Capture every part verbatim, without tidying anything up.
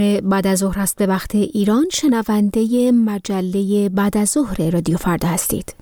بعد از ظهر است به وقت ایران. شنونده مجله بعد از ظهر رادیو فردا هستید.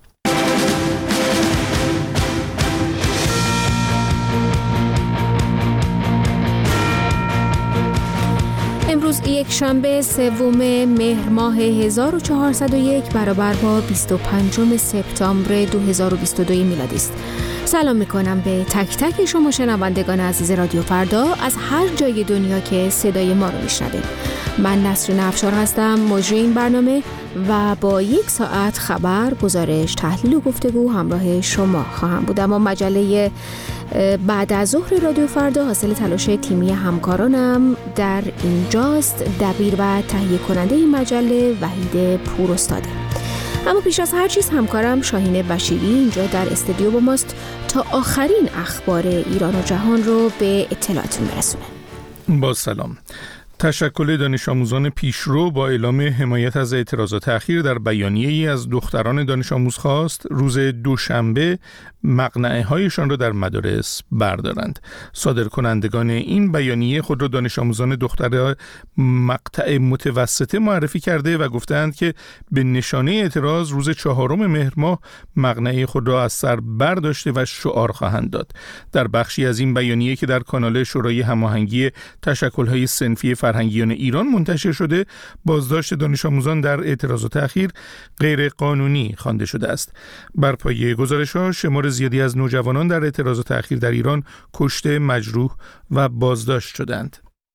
امروز یک شنبه سوم مهر ماه هزار و چهارصد و یک برابر با بیست و پنجم سپتامبر دو هزار و بیست و دو میلادی است. سلام میکنم به تک تک شما شنوندگان عزیز رادیو فردا از هر جای دنیا که صدای ما رو میشنوید. من نسرین افشار هستم، مجری این برنامه و با یک ساعت خبر، گزارش، تحلیل و گفتگو همراه شما خواهم بود. اما مجله بعد از ظهر رادیو فردا حاصل تلاش تیمی همکارانم در اینجاست. دبیر و تهیه کننده این مجله وحید پوراستاده. اما پیش از هر چیز همکارم شاهین بشیری اینجا در استودیو با ماست تا آخرین اخبار ایران و جهان رو به اطلاعتون برسونه. با سلام. تشکل دانش آموزان پیشرو با اعلام حمایت از اعتراضات اخیر در بیانیه‌ای از دختران دانش آموز خواست روز دوشنبه مقنعه هایشان را در مدارس بردارند. صادرکنندگان این بیانیه خود را دانش آموزان دختر مقطع متوسطه معرفی کرده و گفتند که به نشانه اعتراض روز چهارم مهر ماه مقنعه خود را از سر برداشته و شعار خواهند داد. در بخشی از این بیانیه که در کانال شورای هماهنگی تشکل‌های صنفی فرهنگیان ایران منتشر شده، بازداشت دانش آموزان در اعتراضات اخیر غیر قانونی خوانده شده است. بر پایه گزارش‌ها شمار زیادی از نوجوانان در اعتراضات اخیر در ایران کشته، مجروح و بازداشت شدند.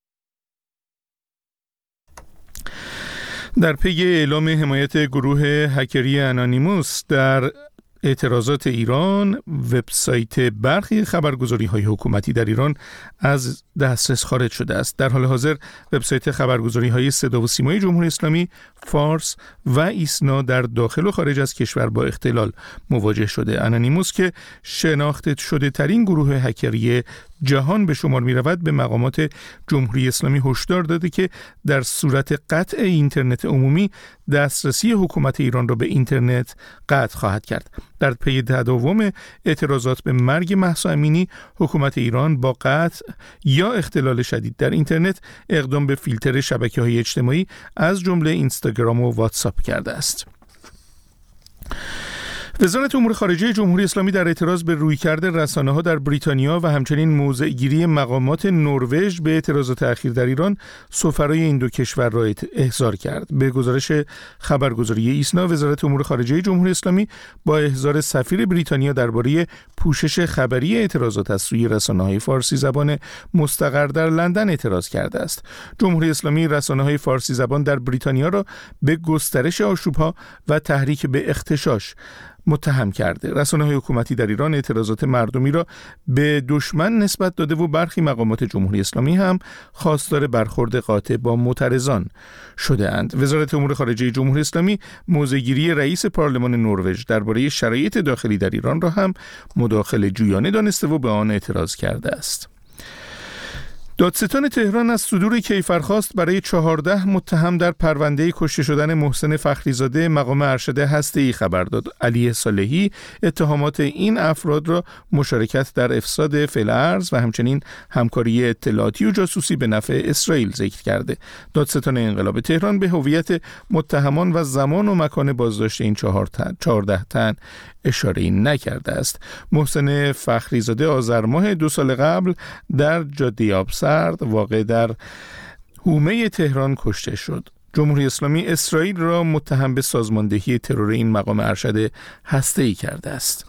در پی اعلام حمایت گروه هکری انانیموس در اعتراضات ایران، وبسایت برخی خبرگزاری‌های حکومتی در ایران از دسترس خارج شده است. در حال حاضر وبسایت خبرگزاری‌های صدا و سیمای جمهوری اسلامی، فارس و ایسنا در داخل و خارج از کشور با اختلال مواجه شده. انانیموس که شناخته شده ترین گروه هکری جهان به شمار می رود، به مقامات جمهوری اسلامی هشدار داده که در صورت قطع اینترنت عمومی دسترسی حکومت ایران را به اینترنت قطع خواهد کرد. در پی تداوم اعتراضات به مرگ مهسا امینی، حکومت ایران با قطع یا اختلال شدید در اینترنت اقدام به فیلتر شبکه‌های اجتماعی از جمله اینستاگرام و واتساپ کرده است. وزارت امور خارجه جمهوری اسلامی در اعتراض به رویکرد رسانه‌ها در بریتانیا و همچنین موضع‌گیری مقامات نروژ به اعتراضات اخیر در ایران، سفرای این دو کشور را احضار کرد. به گزارش خبرگزاری ایسنا، وزارت امور خارجه جمهوری اسلامی با احضار سفیر بریتانیا درباره پوشش خبری اعتراضات از سوی رسانه‌های فارسی زبان مستقر در لندن اعتراض کرده است. جمهوری اسلامی رسانه‌های فارسی زبان در بریتانیا را به گسترش آشوب‌ها و تحریک به اغتشاش متهم کرده. رسانه‌های حکومتی در ایران اعتراضات مردمی را به دشمن نسبت داده و برخی مقامات جمهوری اسلامی هم خواستار برخورد قاطع با معترضان شده اند. وزارت امور خارجه جمهوری اسلامی موضع‌گیری رئیس پارلمان نروژ درباره شرایط داخلی در ایران را هم مداخله جویانه دانسته و به آن اعتراض کرده است. دادستان تهران از صدور کیفرخواست برای چهارده متهم در پرونده کشته شدن محسن فخریزاده مقام ارشد هسته‌ای خبر داد. علی صالحی اتهامات این افراد را مشارکت در افساد فعل ارض و همچنین همکاری اطلاعاتی و جاسوسی به نفع اسرائیل ذکر کرده. دادستان انقلاب تهران به هویت متهمان و زمان و مکان بازداشت این چهارده تن اشاره نکرده است. محسن فخریزاده آذر ماه دو سال قبل در جاده آبسرد واقع در حومه تهران کشته شد. جمهوری اسلامی اسرائیل را متهم به سازماندهی ترور این مقام ارشد هسته‌ای کرده است.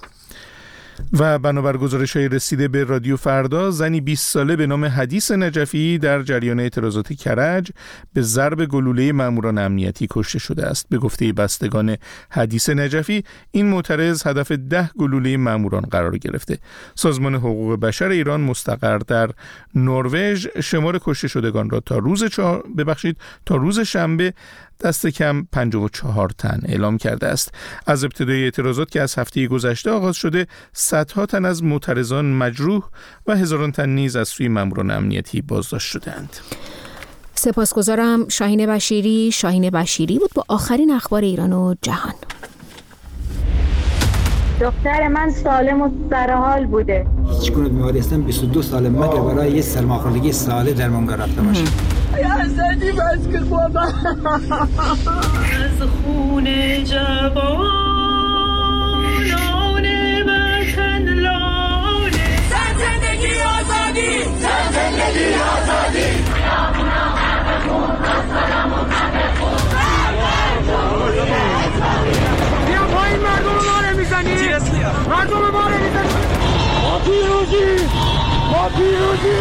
و بنابر گزارش‌های رسیده به رادیو فردا، زنی بیست ساله به نام حدیث نجفی در جریان اعتراضات کرج به ضرب گلوله ماموران امنیتی کشته شده است. به گفته بستگان حدیث نجفی، این معترض هدف ده گلوله ماموران قرار گرفته. سازمان حقوق بشر ایران مستقر در نروژ شمار کشته شدگان را تا روز چهار ببخشید تا روز شنبه دست کم پنجاه و چهار تن اعلام کرده است. از ابتدای اعتراضات که از هفته گذشته آغاز شده، صدها تن از معترضان مجروح و هزاران تن نیز از سوی ماموران امنیتی بازداشت شدند. سپاسگزارم. شاهین بشیری شاهین بشیری بود با آخرین اخبار ایران و جهان. دختر من سالم و سرحال بوده. هیچ گونه بیماری هستم بیست و دو ساله مگر برای یه سرماخوردگی ساده درمانگاه رفته باشم. یزدی بس که خوابم از خون جوانان وطن لاله. زن زندگی آزادی، زن زندگی آزادی. بیا پایین، مردم ما رو میزنی، مردم ما رو میزنی. ما پیروزی، ما پیروزی.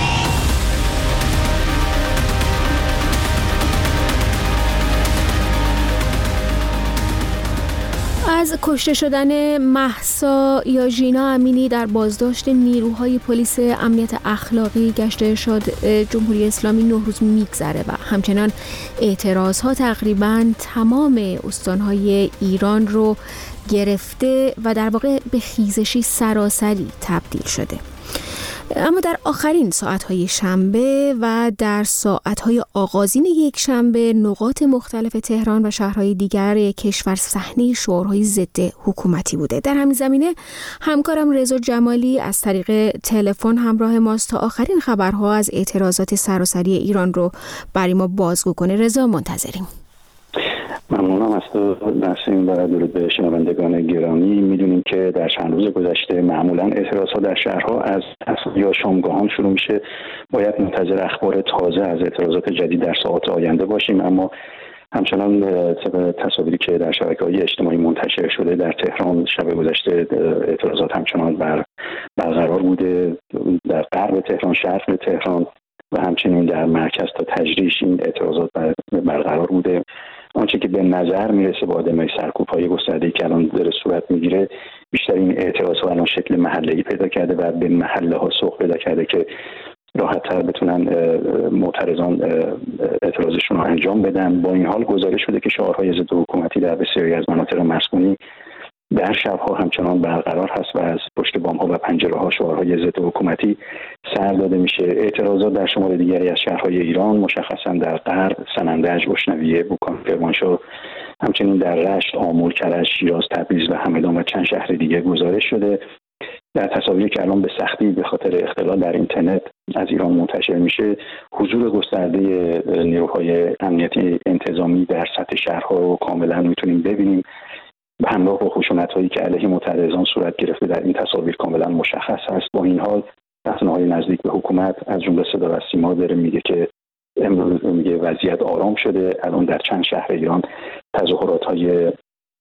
از کشته شدن مهسا یا ژینا امینی در بازداشت نیروهای پلیس امنیت اخلاقی گشت ارشاد جمهوری اسلامی نه روز میگذره و همچنان اعتراضها تقریباً تمام استانهای ایران رو گرفته و در واقع به خیزشی سراسری تبدیل شده. اما در آخرین ساعتهای شنبه و در ساعتهای آغازین یک شنبه نقاط مختلف تهران و شهرهای دیگر کشور صحنه شعارهای ضد حکومتی بوده. در همین زمینه همکارم رضا جمالی از طریق تلفن همراه ماست تا آخرین خبرها از اعتراضات سراسری ایران رو برای ما بازگو کنه. رضا، منتظریم. ممنونم از تو نسیم و درود به شنوندگان گرامی. میدونیم که در چند روز گذشته معمولا اعتراضها در شهرها از یا شامگاهان شروع میشه. باید منتظر اخبار تازه از اعتراضات جدید در ساعات آینده باشیم، اما همچنان طبق تصاویری که در شبکه‌های اجتماعی منتشر شده در تهران شب گذشته اعتراضات همچنان بر برقرار بوده. در غرب تهران، شرق تهران و همچنین در مرکز تا تجریش این اعتراضات برقرار بوده. آنچه که به نظر میرسه با آدمای سرکوب‌های گسترده‌ای که الان داره صورت میگیره، بیشتر این اعتراض‌ها الان شکل محله‌ای پیدا کرده و به محله‌ها سوق پیدا کرده که راحت‌تر بتونن معترضان اعتراضشون رو انجام بدن. با این حال گزارش شده که شعارهای ضد حکومتی در بسیاری از مناطق مسکونی در شب‌ها همچنان برقرار هست و از پشت بام‌ها و پنجره‌ها شعارهای ضد حکومتی سر داده میشه. اعتراضات در شمال دیگری از شهرهای ایران، مشخصاً در غرب، سنندج، گشنویه، بوکان، کرمانشاه، همچنین در رشت، آمل، کرج، شیراز، تبریز و همدان و چند شهر دیگه گزارش شده. در تصاویری که الان به سختی به خاطر اختلال در اینترنت از ایران منتشر میشه، حضور گسترده نیروهای امنیتی انتظامی در سطح شهرها رو کاملا میتونیم ببینیم. به همراه با خشونت‌هایی که علیه معترضان صورت گرفته در این تصاویر کاملا مشخص است. با این حال رسانه‌های نزدیک به حکومت از جمله صدا و سیما داره میگه که امروز میگه وضعیت آرام شده. الان در چند شهر ایران تظاهرات‌های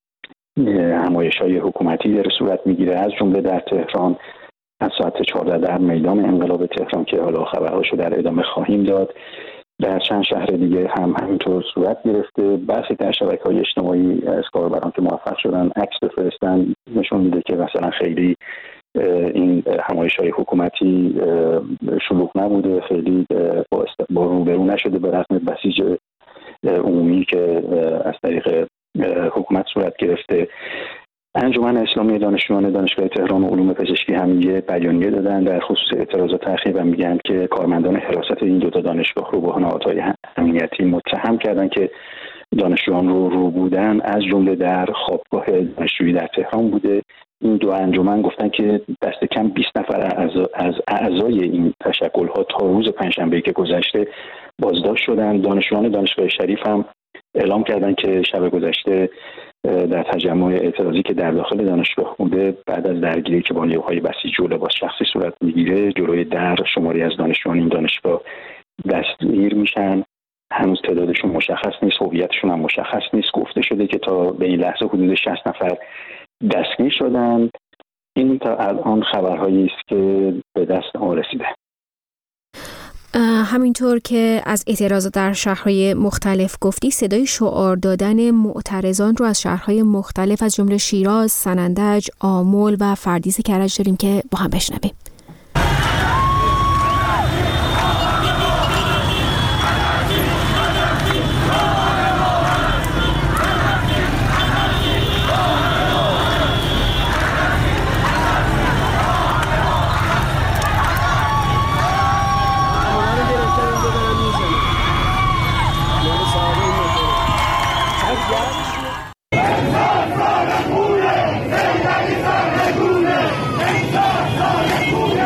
همایش‌های حکومتی داره صورت میگیره، از جمله در تهران از ساعت چهارده در میدان انقلاب تهران که حالا خبرهاشو در ادامه خواهیم داد. در چند شهر دیگه هم همینطور صورت گرفته. برخی در شبکه‌های اجتماعی از کاربران که موفق شدن عکس بفرستن نشون میده که مثلا خیلی این همایش‌های حکومتی شلوغ نبوده، خیلی با استقبال روبرو نشده به رغم بسیج عمومی که از طریق حکومت صورت گرفته. انجمن اسلامی دانشجویان دانشگاه تهران و علوم پزشکی هم یه بیانیه دادن در خصوص اعتراضات اخیر و میگن که کارمندان حراست این دو تا دانشگاه رو با نهادهای امنیتی متهم کردن که دانشجویان رو رو بودن، از جمله در خوابگاه دانشجویی در تهران بوده. این دو انجمن گفتن که دست کم بیست نفر از از اعضای این تشکل‌ها تا روز پنجشنبه که گذشته بازداشت شدن. دانشجویان دانشگاه شریف هم اعلام کردن که شب گذشته در تجمع اعتراضی که در داخل دانشگاه بوده، بعد از درگیری که با نیروهای بسیج و لباس شخصی صورت میگیره، جلوی در شماری از دانشجویان این دانشگاه دستگیر میشن. هنوز تعدادشون مشخص نیست، هویتشون هم مشخص نیست. گفته شده که تا به این لحظه حدود شصت نفر دستگیر شدن. این تا الان خبرهایی است که به دست ما رسیده. همینطور که از اعتراضات در شهرهای مختلف گفتی، صدای شعار دادن معترضان رو از شهرهای مختلف از جمله شیراز، سنندج، آمل و فردیس کرج داریم که با هم بشنویم. Ensan sağlık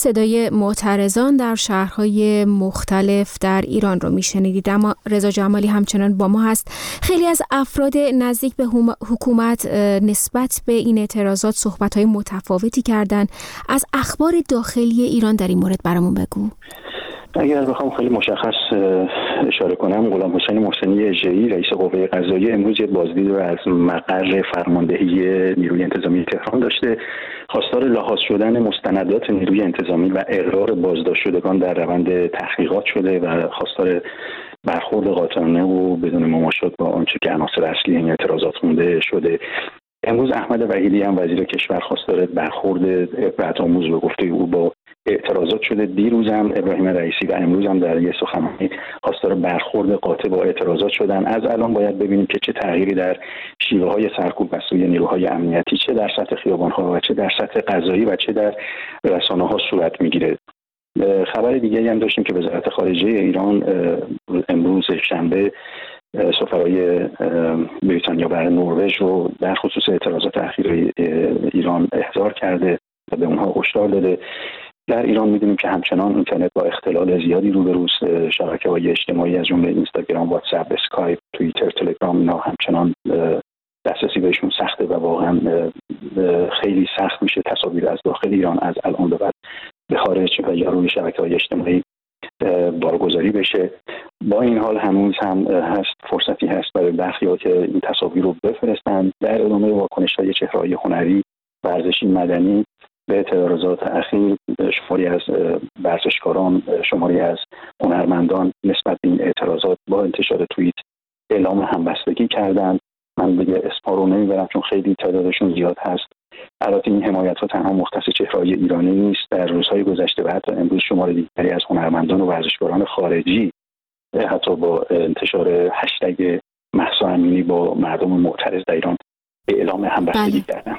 صدای معترضان در شهرهای مختلف در ایران رو میشنیدید، اما رضا جمالی همچنان با ما هست. خیلی از افراد نزدیک به حکومت نسبت به این اعتراضات صحبت‌های متفاوتی کردن. از اخبار داخلی ایران در این مورد برامون بگو. اگر بخوام خیلی مشخص اشاره کنم، غلام حسین محسنی اژه‌ای رئیس قوه قضاییه امروز یک بازدید رو از مقر فرماندهی نیروی انتظامی تهران داشته. خواستار لحاظ شدن مستندات نیروی انتظامی و اقرار بازداشت شدگان در روند تحقیقات شده و خواستار برخورد قاطعانه و بدون مماشات با آنچه که عناصر اصلی این اعتراضات مونده شده. امروز احمد وحیدی هم وزیر کشور خواستار برخورد عبرت‌آموز به گفته او با اعتراضات شده. دیروز هم ابراهیم رئیسی و امروز هم در یک سخنرانی خواستار برخورد قاطع با اعتراضات شدن. از الان باید ببینیم که چه تغییری در شیوه‌های سرکوب از سوی نیروهای امنیتی چه در سطح خیابان‌ها و چه در سطح قضایی و چه در رسانه‌ها صورت می‌گیره. خبر دیگری هم داشتیم که وزارت خارجه ایران امروز شنبه سفرای بریتانیا و نروژ رو در خصوص اعتراضات اخیر ایران احضار کرده و به اونها هشدار داده. در ایران می‌دونیم که همچنان اینترنت با اختلال زیادی روبروست. شبکه‌های اجتماعی از جمله اینستاگرام، واتساپ، اسکایپ، توییتر، تلگرام اینا همچنان دسترسی بهشون سخته و واقعا خیلی سخت میشه تصاویر از داخل ایران از الان به بعد به خارج و یا روی شبکه‌های اجتماعی بارگذاری بشه. با این حال هنوز هم هست فرصتی هست برای برخی‌ها که این تصاویر رو بفرستن. در ادامه واکنش‌های چهره‌های هنری، ورزشی، مدنی به اعتراضات اخیر شماری از ورزشکاران، شماری از هنرمندان نسبت به این اعتراضات با انتشار توییت اعلام همبستگی کردند. من دیگه اسما رو نمیبرم چون خیلی تعدادشون زیاد هست. البته این حمایت‌ها تنها مختص چهره‌های ایرانی نیست. در روزهای گذشته و حتی امروز شمار دیگری از هنرمندان و ورزشکاران خارجی حتی با انتشار هشتگ مهسا امینی با مردم معترض در ایران اعلام همبستگی کردند.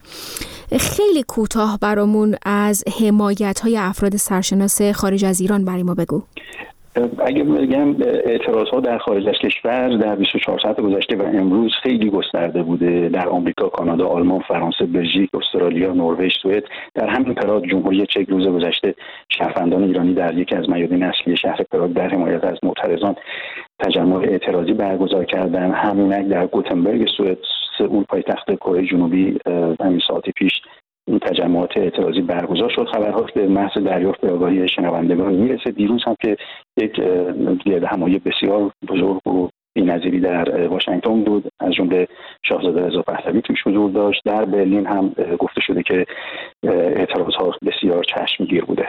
خیلی کوتاه برامون از حمایت‌های افراد سرشناس خارج از ایران برای ما بگو. اگه بگم اعتراض‌ها در خارج از کشور در بیست و چهار ساعت گذشته و امروز خیلی گسترده بوده. در آمریکا، کانادا، آلمان، فرانسه، بلژیک، استرالیا، نروژ، سوئد، در همین پراگ جمهوری چک روز گذشته شهروندان ایرانی در یکی از میادین اصلی شهر پراگ در حمایت از معترضان تجمع اعتراضی برگزار کردن. همینک در گوتنبرگ سوئد، سئول پایتخت کره جنوبی همین ساعت پیش این تجمعات اعتراضی برگزار شد. خبرها به محض دریافت به آگاهی شنوندگان میرسه. دیروز هم که یک گرد همایی بسیار بزرگ و بی‌نظیری در واشنگتن بود، از جمله شاهزاده رضا پهلوی توش حضور داشت. در برلین هم گفته شده که اعتراضها بسیار چشمگیر بوده.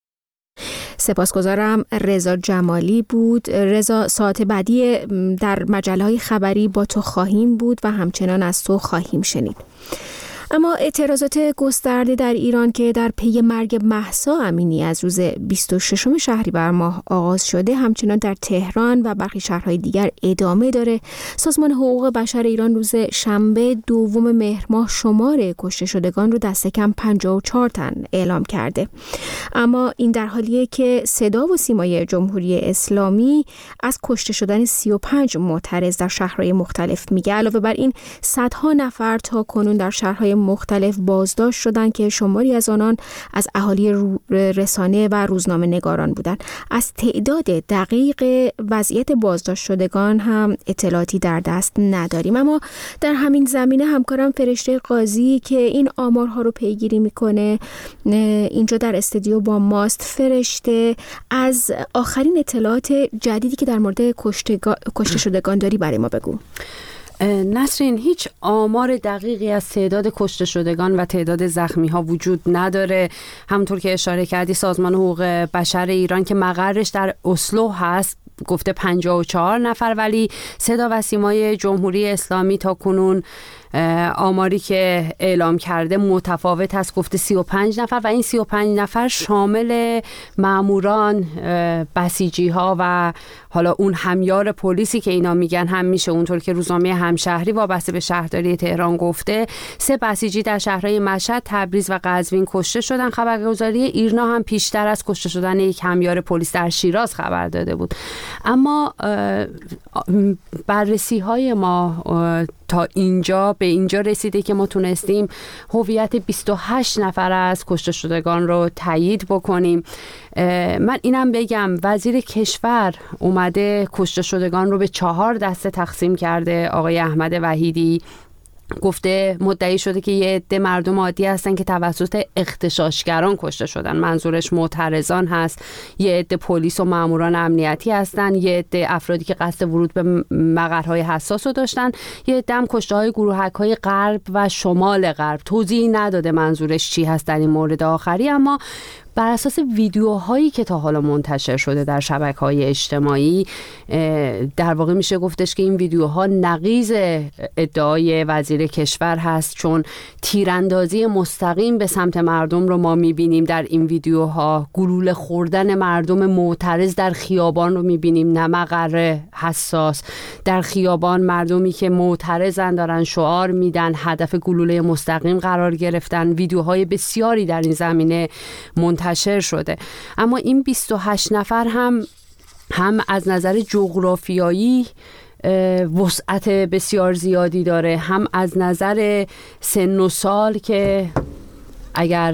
سپاسگزارم. رضا جمالی بود. رضا، ساعت بعدی در مجله‌های خبری با تو خواهیم بود و همچنان از تو خواهیم شنید. اما اعتراضات گسترده در ایران که در پی مرگ مهسا امینی از روز بیست و ششم شهریور ماه آغاز شده همچنان در تهران و برخی شهرهای دیگر ادامه داره. سازمان حقوق بشر ایران روز شنبه دوم مهر ماه شمار کشته شدگان رو دست کم پنجاه و چهار تن اعلام کرده. اما این در حالیه که صدا و سیمای جمهوری اسلامی از کشته شدن سی و پنج معترض در شهرهای مختلف میگه. علاوه بر این صدها نفر تا کنون در شهرهای مختلف بازداشت شدند که شماری از آنان از اهالی رسانه و روزنامه نگاران بودند. از تعداد دقیق وضعیت بازداشت شدگان هم اطلاعاتی در دست نداریم، اما در همین زمینه همکارم فرشته قاضی که این آمارها رو پیگیری میکنه اینجا در استودیو با ماست. فرشته، از آخرین اطلاعات جدیدی که در مورد کشته شدگان داری برای ما بگو. نسرین، هیچ آمار دقیقی از تعداد کشته شدگان و تعداد زخمی ها وجود نداره. همونطور که اشاره کردی سازمان حقوق بشر ایران که مقرش در اسلو هست گفته پنجاه و چهار نفر، ولی صدا و سیمای جمهوری اسلامی تا کنون آماری که اعلام کرده متفاوت است، گفته سی و پنج نفر و این سی و پنج نفر شامل ماموران، بسیجی ها و حالا اون همیار پلیسی که اینا میگن هم میشه. اونطور که روزنامه همشهری وابسته به شهرداری تهران گفته سه بسیجی در شهرهای مشهد، تبریز و قزوین کشته شدن. خبرگزاری ایرنا هم پیشتر از کشته شدن یک همیار پلیس در شیراز خبر داده بود. اما بررسی های ما تا اینجا به اینجا رسیده که ما تونستیم هویت بیست و هشت نفر از کشته شدگان رو تایید بکنیم. من اینم بگم وزیر کشور اومده کشته شدگان رو به چهار دسته تقسیم کرده. آقای احمد وحیدی گفته مدعی شده که یه عده مردم عادی هستن که توسط اغتشاشگران کشته شدن، منظورش معترضان هست. یه عده پلیس و ماموران امنیتی هستن، یه عده افرادی که قصد ورود به مقرهای حساس رو داشتن، یه عده هم کشته های گروهک‌های غرب و شمال غرب. توضیحی نداده منظورش چی هست در این مورد آخری، اما بر اساس ویدیوهایی که تا حالا منتشر شده در شبکه‌های اجتماعی در واقع میشه گفتش که این ویدیوها نقیض ادعای وزیر کشور هست، چون تیراندازی مستقیم به سمت مردم رو ما میبینیم در این ویدیوها. گلوله خوردن مردم معترض در خیابان رو میبینیم، نه مقر حساس. در خیابان مردمی که معترضن دارن شعار میدن، هدف گلوله مستقیم قرار گرفتن. ویدیوهای بسیاری در این زمینه منتشر منتشر شده. اما این بیست و هشت نفر هم هم از نظر جغرافیایی وسعت بسیار زیادی داره، هم از نظر سن و سال که اگر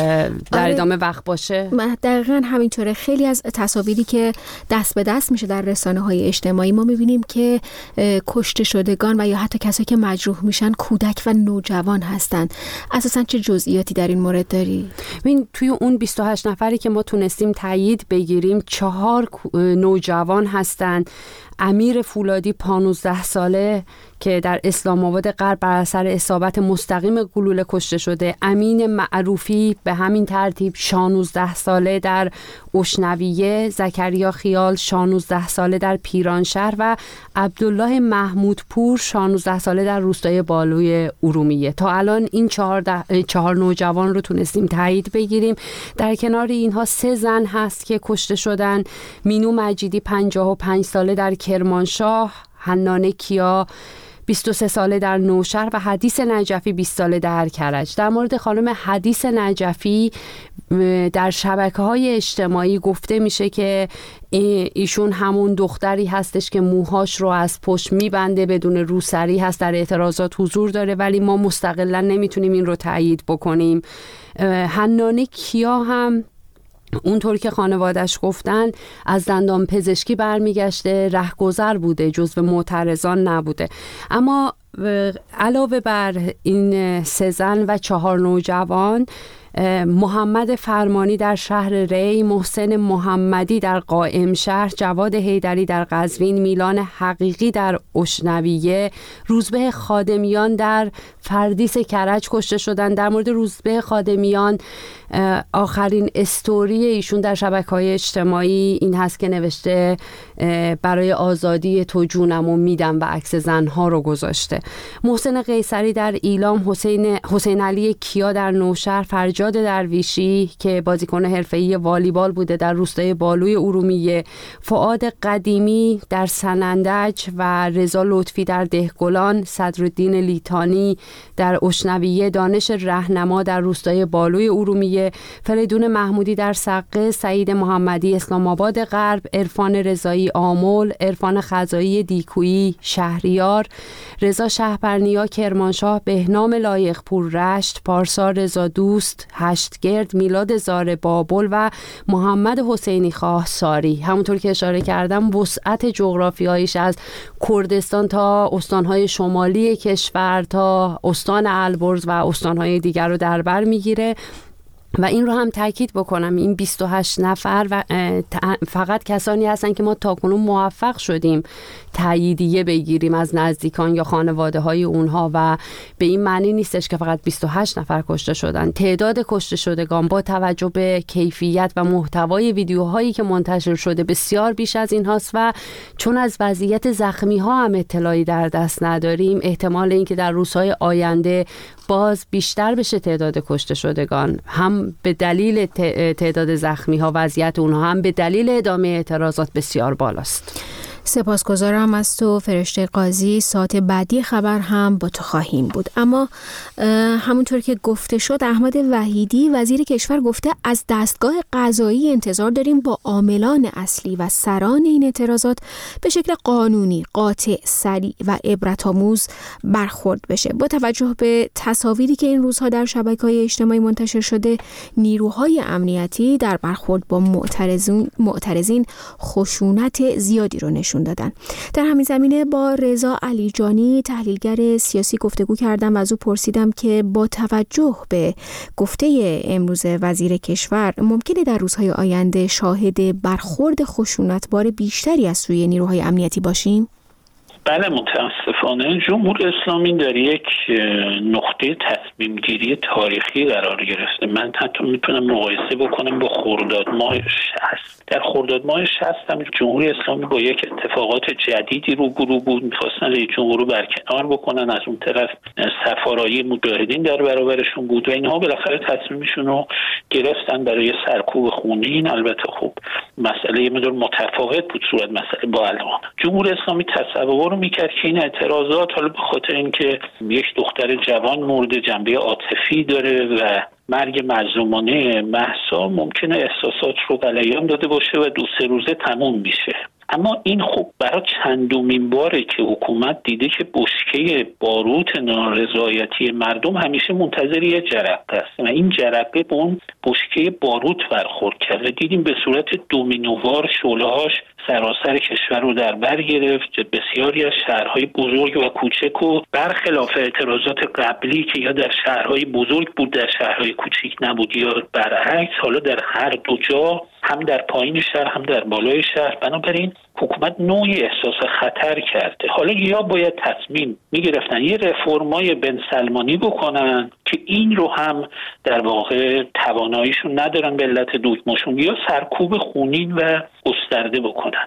در ادامه وقت باشه. دقیقاً همینطوره. خیلی از تصاویری که دست به دست میشه در رسانه‌های اجتماعی ما میبینیم که کشته شدگان و یا حتی کسایی که مجروح میشن کودک و نوجوان هستن. اساساً چه جزئیاتی در این مورد داری؟ ببین توی اون بیست و هشت نفری که ما تونستیم تایید بگیریم چهار نوجوان هستن. امیر فولادی پانزده ساله که در اسلام آباد غرب بر اثر اصابت مستقیم گلوله کشته شده. امین معروفی به همین ترتیب شانزده ساله در اشنویه. زکریا خیال شانزده ساله در پیرانشهر و عبدالله محمودپور شانزده ساله در روستای بالوی ارومیه. تا الان این چهار, چهار نوجوان رو تونستیم تایید بگیریم. در کنار اینها سه زن هست که کشته شدن. مینو مجیدی پنجاه و پنج ساله در کرمانشاه، حنانه کیا بیست و سه ساله در نوشهر و حدیث نجفی بیست ساله در کرج. در مورد خانم حدیث نجفی در شبکه‌های اجتماعی گفته میشه که ایشون همون دختری هستش که موهاش رو از پشت میبنده، بدون روسری هست، در اعتراضات حضور داره، ولی ما مستقلا نمیتونیم این رو تایید بکنیم. حنانه کیا هم اونطور که خانوادش گفتن از دندان پزشکی برمیگشته، رهگذر بوده، جزو معترضان نبوده. اما علاوه بر این سه زن و چهار نوجوان، محمد فرمانی در شهر ری، محسن محمدی در قائم شهر، جواد حیدری در قزوین، میلان حقیقی در اشنویه، روزبه خادمیان در فردیس کرج کشته شدن. در مورد روزبه خادمیان آخرین استوری ایشون در شبکه‌های اجتماعی این هست که نوشته برای آزادی تو جونمو میدم و عکس زنها رو گذاشته. محسن قیصری در ایلام، حسین حسین علی کیا در نوشهر، فرجاد درویشی که بازیکن حرفه‌ای والیبال بوده در روستای بالوی ارومیه، فؤاد قدیمی در سنندج و رضا لطفی در دهگلان، صدرالدین لیتانی در اشنویه، دانش رهنما در روستای بالوی ارومیه، فریدون محمودی در سقه، سعید محمدی اسلام آباد غرب، عرفان رضایی آمل، عرفان خزایی دیکویی شهریار، رضا شهپرنیا کرمانشاه، بهنام لایقپور رشت، پارسا رضا دوست هشتگرد، میلاد زار بابل و محمد حسینی خواه ساری. همونطور که اشاره کردم وسعت جغرافیاییش از کردستان تا استانهای شمالی کشور تا استان البرز و استانهای دیگر رو در بر میگیره. و این رو هم تاکید بکنم این بیست و هشت نفر و فقط کسانی هستن که ما تاکنون موفق شدیم تاییدیه بگیریم از نزدیکان یا خانواده های اونها، و به این معنی نیستش که فقط بیست و هشت نفر کشته شدن. تعداد کشته شدگان با توجه به کیفیت و محتوای ویدیوهایی که منتشر شده بسیار بیش از این هاست و چون از وضعیت زخمی ها هم اطلاعی در دست نداریم، احتمال اینکه در روزهای آینده باز بیشتر بشه تعداد کشته شدگان، هم به دلیل تعداد زخمی ها وضعیت اونها، هم به دلیل ادامه اعتراضات بسیار بالاست. سپاسگزارم از تو فرشته قاضی. ساعت بعدی خبر هم با تو خواهیم بود. اما همونطور که گفته شد، احمد وحیدی وزیر کشور گفته از دستگاه قضایی انتظار داریم با عاملان اصلی و سران این اعتراضات به شکل قانونی، قاطع، سریع و عبرت‌آموز برخورد بشه. با توجه به تصاویری که این روزها در شبکه‌های اجتماعی منتشر شده، نیروهای امنیتی در برخورد با معترضین معترضین خشونت زیادی رو نشون دادن. در همین زمینه با رضا علیجانی تحلیلگر سیاسی گفتگو کردم و از او پرسیدم که با توجه به گفته امروز وزیر کشور ممکنه در روزهای آینده شاهد برخورد خشونتبار بیشتری از سوی نیروهای امنیتی باشیم؟ بله، متاسفانه جمهوری اسلامی در یک نقطه تصمیم گیری تاریخی قرار گرفته. من حتی میتونم مقایسه بکنم با خرداد ماه شصت. در خرداد ماه شصت هم جمهوری اسلامی با یک اتفاقات جدیدی روبرو بود. میخواستن رئیس جمهور رو برکنار بکنن، از اون طرف سفارایی مجاهدین در برابرشون بود و اینها بالاخره تصمیمشون رو گرفتن برای سرکوب خونین. البته خب مسئله یه مقدار متفاوت بود صورت مسئله با الان. جمهوری اسلامی تصور رو میکرد که این اعتراضات حالا به خاطر اینکه یک دختر جوان مورد جنبه عاطفی داره و مرگ مظلومانه مهسا ممکنه احساسات رو غلیان داده باشه و دو سه روزه تموم میشه. اما این خب برای چندمین باره که حکومت دیده که بشکه باروت نارضایتی مردم همیشه منتظر یه جرقه است و این جرقه به اون بشکه باروت برخورد کرد. دیدیم به صورت دومینووار شعله‌هاش سراسر کشور رو در بر گرفت. بسیاری از شهرهای بزرگ و کوچک و برخلاف اعتراضات قبلی که یا در شهرهای بزرگ بود در شهرهای کوچیک نبود یا برعکس، حالا در هر دو جا هم در پایین شهر هم در بالای شهر. بنابراین حکومت نوعی احساس خطر کرده. حالا یا باید تصمیم میگرفتن یه رفرمای بن سلمانی بکنن که این رو هم در واقع تواناییشون ندارن به علت دوگماشون، یا سرکوب خونین و گسترده بکنن.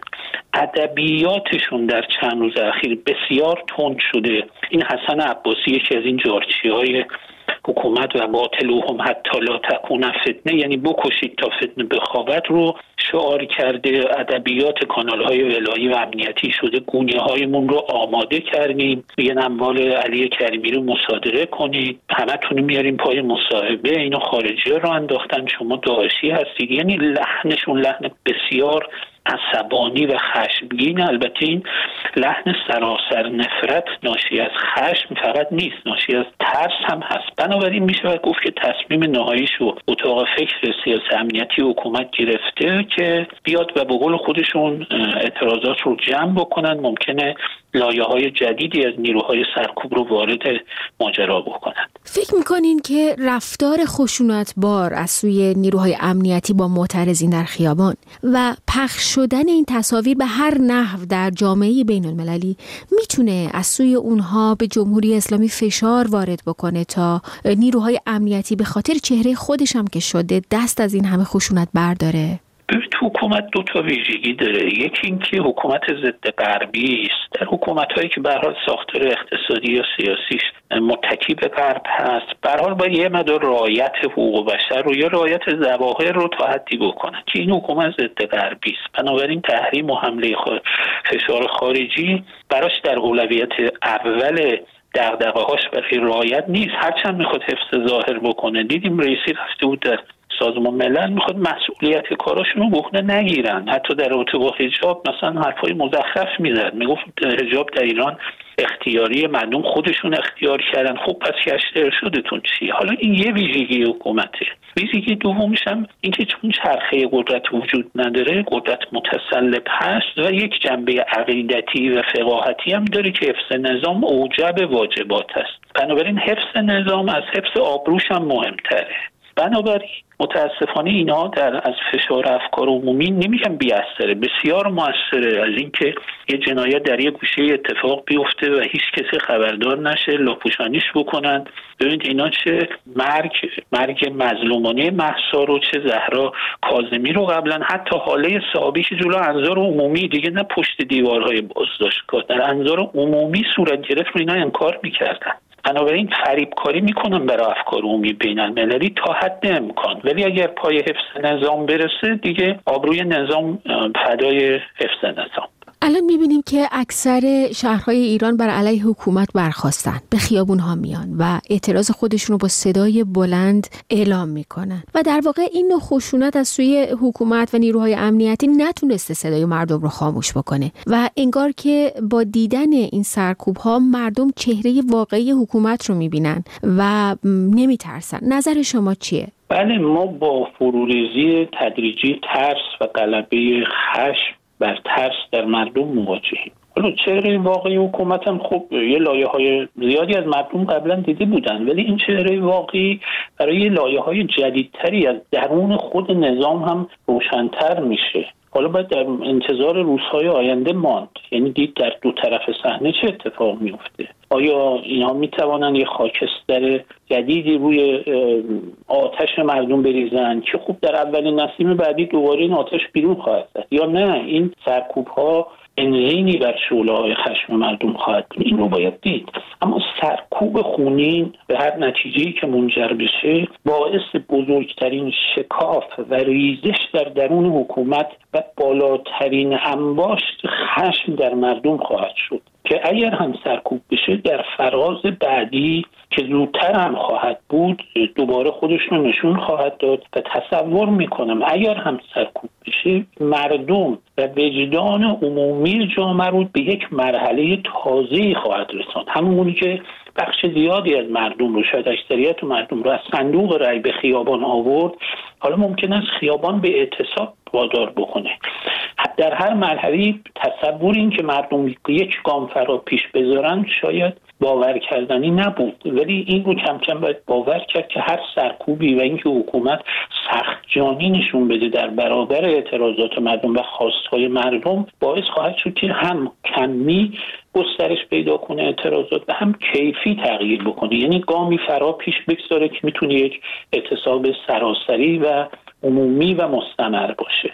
ادبیاتشون در چند روز اخیر بسیار تند شده. این حسن عباسی یکی از این جارچی‌های حکومت و باطلوهم حتی لا تکون فتنه، یعنی بکشید تا فتنه بخوابد رو شعار کرده. ادبیات کانال‌های ولایی و امنیتی شده گونه‌هایمون رو آماده کردیم، میگن اموال علی کریمی رو مصادره کنید، همتون میاریم پای مصاحبه، اینو خارجی‌ها رو انداختن، شما داعشی هستید. یعنی لحنشون لحن بسیار عصبانی و خشمگین. البته این لحن سراسر نفرت ناشی از خشم فقط نیست، ناشی از ترس هم هست. بنابراین میشه گفت که تصمیم نهاییشو اتاق فکر سیاسی امنیتی حکومت گرفته که بیاد و به قول خودشون اعتراضات رو جمع بکنن. ممکنه لایه‌های جدیدی از نیروهای سرکوب رو وارد ماجرا بکنن. فکر میکنین که رفتار خشونتبار از سوی نیروهای امنیتی با معترضین در خیابان و پخش شدن این تصاویر به هر نحو در جامعه بین المللی میتونه از سوی اونها به جمهوری اسلامی فشار وارد بکنه تا نیروهای امنیتی به خاطر چهره خودش هم که شده دست از این همه خشونت برداره؟ تو حکومت دو تا ویژگی داره. یکی این که حکومت ضد غربی است. در حکومت‌هایی که به هر حال ساختار اقتصادی یا سیاسیش متکی به غرب هست، به هر حال باید یه مقدار رعایت حقوق بشر رو یا رعایت ظواهر رو تا حدی بکنن که این حکومت ضد غربی است. بنابراین تحریم و حمله فشار خارجی براش در اولویت اول دغدغه‌هاش برای رعایت نیست، هرچند میخواد حفظ ظاهر بکنه. دیدیم رئیسی رفته بود در سازمان ملل میخواد مسئولیت کاراشون رو به عهده نگیرن. حتی در رابطه با حجاب مثلا حرفای مزخرف میزد، میگفت حجاب در ایران اختیاری، مردم خودشون اختیار کردن. خب پس گشت ارشادتون چی؟ حالا این یه ویژگی حکومته. ویژگی دومش هم اینکه چون چرخه قدرت وجود نداره، قدرت متسلب هست و یک جنبه عقیدتی و فقاهتی هم داره که حفظ نظام اوجب واجبات است. بنابراین حفظ نظام از حفظ آبروش هم مهمتره. بنابراین متاسفانه اینا در از فشار افکار عمومی نمیگم بی اثره، بسیار موثره. از اینکه یه جنایت در یه گوشه اتفاق بیفته و هیچ کسی خبردار نشه، لاپوشانیش بکنن. ببینید اینا چه مرگ مرگ مظلومانه مهسا رو، چه زهرا کاظمی رو قبلا، حتی حاله صحابی که جلو انظار عمومی دیگه نه پشت دیوارهای بازداشتگاه، در انظار عمومی صورت گرفت رو اینا انکار میکردن. بنابراین فریبکاری میکنن برای افکار عمومی بین المللی تا حد امکان، ولی اگر پای حفظ نظام برسه دیگه آبروی نظام فدای حفظ نظام. الان میبینیم که اکثر شهرهای ایران بر علیه حکومت برخاستن، به خیابونها میان و اعتراض خودشون رو با صدای بلند اعلام میکنن و در واقع این نوع خشونت از سوی حکومت و نیروهای امنیتی نتونسته صدای مردم رو خاموش بکنه و انگار که با دیدن این سرکوب‌ها مردم چهره واقعی حکومت رو میبینن و نمیترسن. نظر شما چیه؟ بله، ما با فروریزی تدریجی ترس و غلبه خشم بر ترس در مردم مواجهیم. حالا چهره واقعی حکومت هم خب یه لایه‌های زیادی از مردم قبلا دیده بودن، ولی این چهره واقعی برای لایه‌های جدیدتری از درون خود نظام هم روشن‌تر میشه. حالا باید در انتظار روزهای آینده ماند، یعنی دید در دو طرف صحنه چه اتفاق میفته. آیا اینا میتوانن یه خاکستر جدیدی روی آتش مردم بریزن که خب در اولین نسیم بعدی دوباره این آتش بیرون خواهد زد، یا نه این سرکوب‌ها بنزینی بر شعله‌های خشم مردم خواهد بود؟ این رو باید دید. اما سرکوب خونین به هر نتیجه‌ای که منجر بشه باعث بزرگترین شکاف و ریزش در درون حکومت و بالاترین انباشت خشم در مردم خواهد شد که اگر هم سرکوب بشه در فراز بعدی که زودتر هم خواهد بود دوباره خودش رو نشون خواهد داد و تصور میکنم اگر هم سرکوب بشه مردم و وجدان عمومی جامعه رو به یک مرحله تازه‌ای خواهد رساند. همونی که بخش زیادی از مردم رو، شاید اکثریت مردم رو از صندوق رای به خیابان آورد، حالا ممکن است خیابان به اعتصاب وادار بکنه. در هر مرحله تصور این که مردم یک گام فرا پیش بذارن شاید باور کردنی نبود، ولی این رو کم کم باید باور کرد که هر سرکوبی و اینکه حکومت سخت جانی نشون بده در برابر اعتراضات مردم و خواستهای مردم باعث خواهد شد که هم کمی گسترش پیدا کنه اعتراضات و هم کیفی تغییر بکنه، یعنی گامی فرا پیش بگذاره که میتونه یک اعتصاب سراسری و عمومی و مستمر باشه.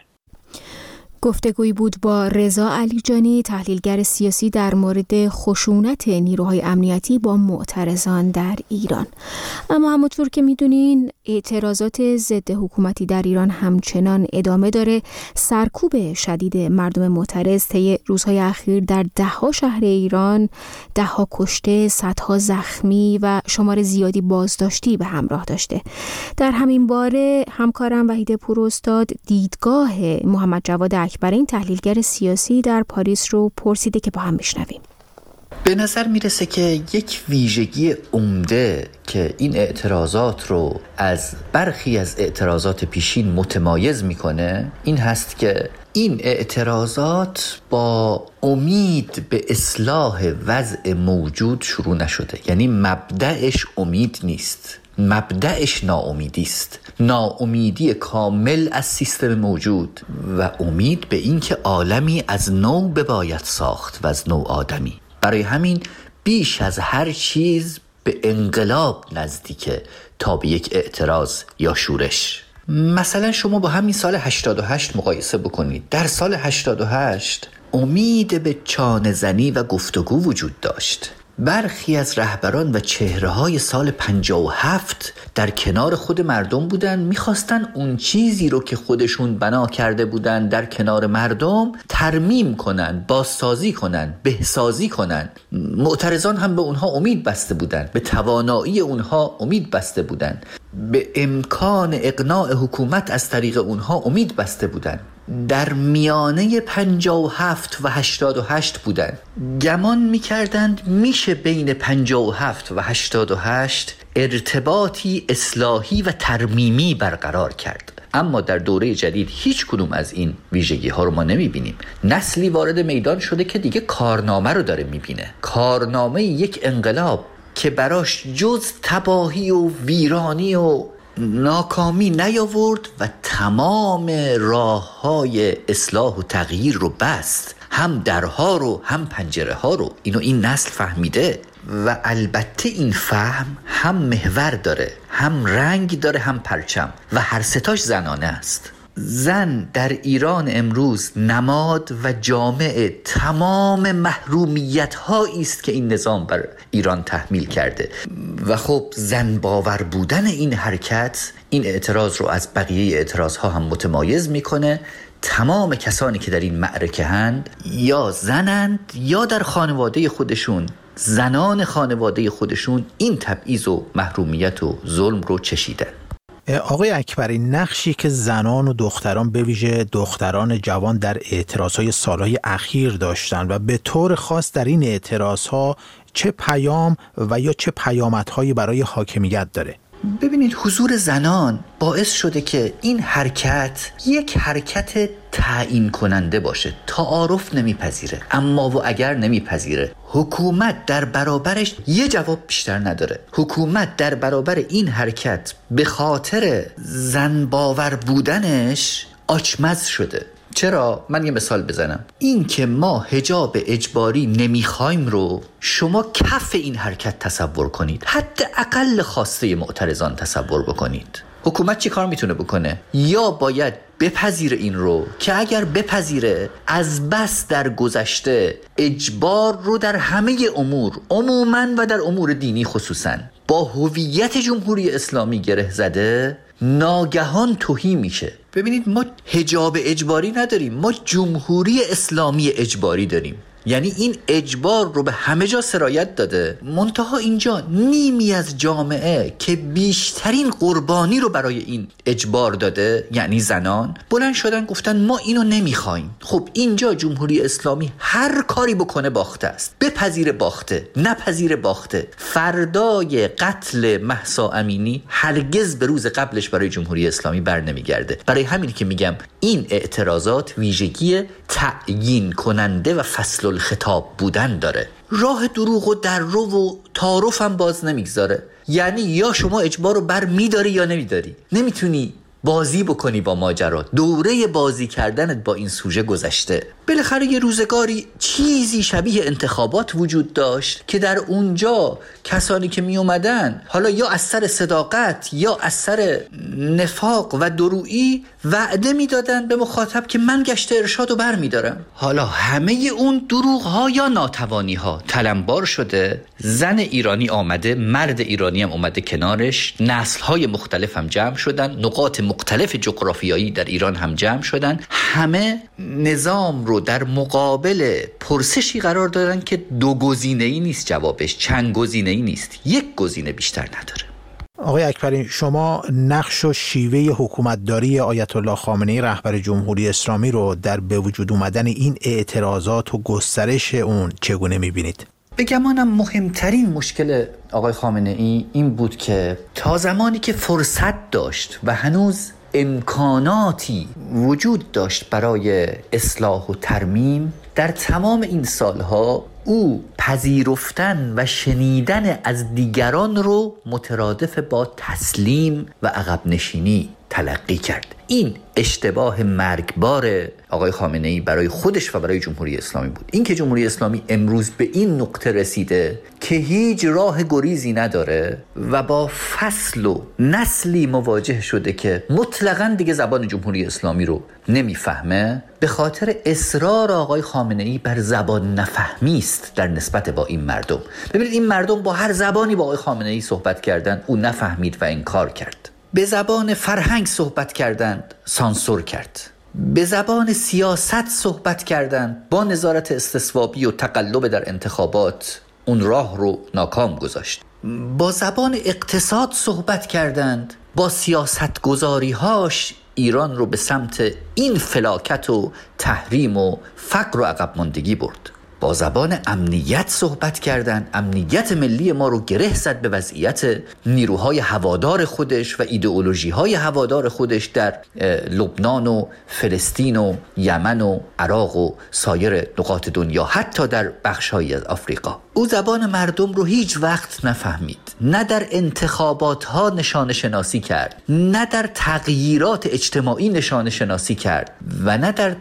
گفتگویی بود با رضا علیجانی، تحلیلگر سیاسی در مورد خشونت نیروهای امنیتی با معترضان در ایران. اما همونطور که میدونین اعتراضات ضد حکومتی در ایران همچنان ادامه داره. سرکوب شدید مردم معترض طی روزهای اخیر در ده‌ها شهر ایران ده‌ها کشته، صدها زخمی و شمار زیادی بازداشتی به همراه داشته. در همین باره همکارم وحید پوراستاد دیدگاه محمد جواد اکبر، این تحلیلگر سیاسی در پاریس، رو پرسیده که با هم بشنویم. به نظر میرسه که یک ویژگی عمده که این اعتراضات رو از برخی از اعتراضات پیشین متمایز میکنه این هست که این اعتراضات با امید به اصلاح وضع موجود شروع نشده، یعنی مبدأش امید نیست، مبدأش ناامیدی است، ناامیدی کامل از سیستم موجود و امید به این که عالمی از نو بباید ساخت و از نو آدمی. برای همین بیش از هر چیز به انقلاب نزدیکه تا به یک اعتراض یا شورش. مثلا شما با همین سال هشتاد و هشت مقایسه بکنید. در سال هشتاد و هشت امید به چانه زنی و گفتگو وجود داشت. برخی از رهبران و چهره‌های سال پنجاه و هفت در کنار خود مردم بودن، می‌خواستن اون چیزی رو که خودشون بنا کرده بودن در کنار مردم ترمیم کنن، بازسازی کنن، بهسازی کنن. معترضان هم به اونها امید بسته بودن، به توانایی اونها امید بسته بودن، به امکان اقناع حکومت از طریق اونها امید بسته بودن. در میانه پنجاه و هفت و هشتاد و هشت بودن. گمان میکردند میشه بین پنجاه و هفت و هشتاد و هشت ارتباطی اصلاحی و ترمیمی برقرار کرد. اما در دوره جدید هیچ کدوم از این ویژگی ها رو ما نمیبینیم. نسلی وارد میدان شده که دیگه کارنامه رو داره میبینه، کارنامه یک انقلاب که براش جز تباهی و ویرانی و ناکامی نیاورد و تمام راه‌های اصلاح و تغییر رو بست، هم درها رو هم پنجره ها رو. اینو این نسل فهمیده و البته این فهم هم محور داره، هم رنگ داره، هم پرچم و هر ستاش زنانه است. زن در ایران امروز نماد و جامع تمام محرومیت هایی است که این نظام بر ایران تحمیل کرده و خب زن باور بودن این حرکت این اعتراض رو از بقیه اعتراض ها هم متمایز میکنه. تمام کسانی که در این معرکه هند یا زنند یا در خانواده خودشون، زنان خانواده خودشون این تبعیض و محرومیت و ظلم رو چشیدن. آقای اکبری، نقشی که زنان و دختران به ویژه دختران جوان در اعتراضهای سالهای اخیر داشتن و به طور خاص در این اعتراضها چه پیام و یا چه پیامدهایی برای حاکمیت داره؟ ببینید، حضور زنان باعث شده که این حرکت یک حرکت تعیین کننده باشه. تعارف نمیپذیره، اما و اگر نمیپذیره. حکومت در برابرش یه جواب بیشتر نداره. حکومت در برابر این حرکت به خاطر زن باور بودنش آچمز شده. چرا؟ من یه مثال بزنم. این که ما حجاب اجباری نمیخوایم رو شما کف این حرکت تصور کنید، حتی اقل خواسته معترضان تصور بکنید. حکومت چی کار میتونه بکنه؟ یا باید بپذیره این رو که اگر بپذیره از بس در گذشته اجبار رو در همه امور، عموماً و در امور دینی خصوصاً، با هویت جمهوری اسلامی گره زده، ناگهان تهی میشه. ببینید، ما حجاب اجباری نداریم، ما جمهوری اسلامی اجباری داریم. یعنی این اجبار رو به همه جا سرایت داده، منتها اینجا نیمی از جامعه که بیشترین قربانی رو برای این اجبار داده، یعنی زنان، بلند شدن گفتن ما اینو نمیخوایم. خب اینجا جمهوری اسلامی هر کاری بکنه باخته است. بپذیر باخته، نپذیر باخته. فردای قتل مهسا امینی هرگز به روز قبلش برای جمهوری اسلامی بر نمیگرده. برای همین که میگم این اعتراضات ویژگی تعیین کننده و فصل الخطاب بودن داره. راه دروغ و در رو و تعارف هم باز نمیگذاره. یعنی یا شما اجبار رو بر میداری یا نمیداری. نمیتونی بازی بکنی با ماجرا. دوره بازی کردنت با این سوژه گذشته. بالاخره یه روزگاری چیزی شبیه انتخابات وجود داشت که در اونجا کسانی که می اومدن، حالا یا از سر صداقت یا از سر نفاق و درویی، وعده میدادن به مخاطب که من گشت ارشاد رو بر میدارم. حالا همه اون دروغ ها یا ناتوانی ها تلمبار شده. زن ایرانی آمده، مرد ایرانی هم اومده کنارش، نسل های مختلف هم جمع شدن، نقاط مختلف جغرافیایی در ایران هم جمع شدن. همه نظام رو در مقابل پرسشی قرار دادن که دو گزینه‌ای نیست جوابش، چند گزینه‌ای نیست، یک گزینه بیشتر نداره. آقای اکبری، شما نقش و شیوه حکومتداری آیت الله خامنه‌ای رهبر جمهوری اسلامی رو در به وجود اومدن این اعتراضات و گسترش اون چگونه می‌بینید؟ به گمانم مهمترین مشکل آقای خامنه‌ای این بود که تا زمانی که فرصت داشت و هنوز امکاناتی وجود داشت برای اصلاح و ترمیم، در تمام این سالها او پذیرفتن و شنیدن از دیگران رو مترادف با تسلیم و عقب نشینی تلقی کرد. این اشتباه مرگبار آقای خامنه‌ای برای خودش و برای جمهوری اسلامی بود. این که جمهوری اسلامی امروز به این نقطه رسیده که هیچ راه گریزی نداره و با فصل و نسلی مواجه شده که مطلقاً دیگه زبان جمهوری اسلامی رو نمیفهمه، به خاطر اصرار آقای خامنه‌ای بر زبان نفهمی است در نسبت با این مردم. ببینید، این مردم با هر زبانی با آقای خامنه‌ای صحبت کردن، او نفهمید و انکار کرد. به زبان فرهنگ صحبت کردند، سانسور کرد. به زبان سیاست صحبت کردند، با نظارت استصوابی و تقلب در انتخابات اون راه رو ناکام گذاشت. با زبان اقتصاد صحبت کردند، با سیاست گذاری‌هاش ایران رو به سمت این فلاکت و تحریم و فقر و عقب ماندگی برد. با زبان امنیت صحبت کردن، امنیت ملی ما رو گره زد به وضعیت نیروهای هوادار خودش و ایدئولوژی‌های هوادار خودش در لبنان و فلسطین و یمن و عراق و سایر نقاط دنیا، حتی در بخش‌هایی از آفریقا. او زبان مردم رو هیچ وقت نفهمید، نه در انتخابات ها نشانه شناسی کرد، نه در تغییرات اجتماعی نشانه شناسی کرد و نه در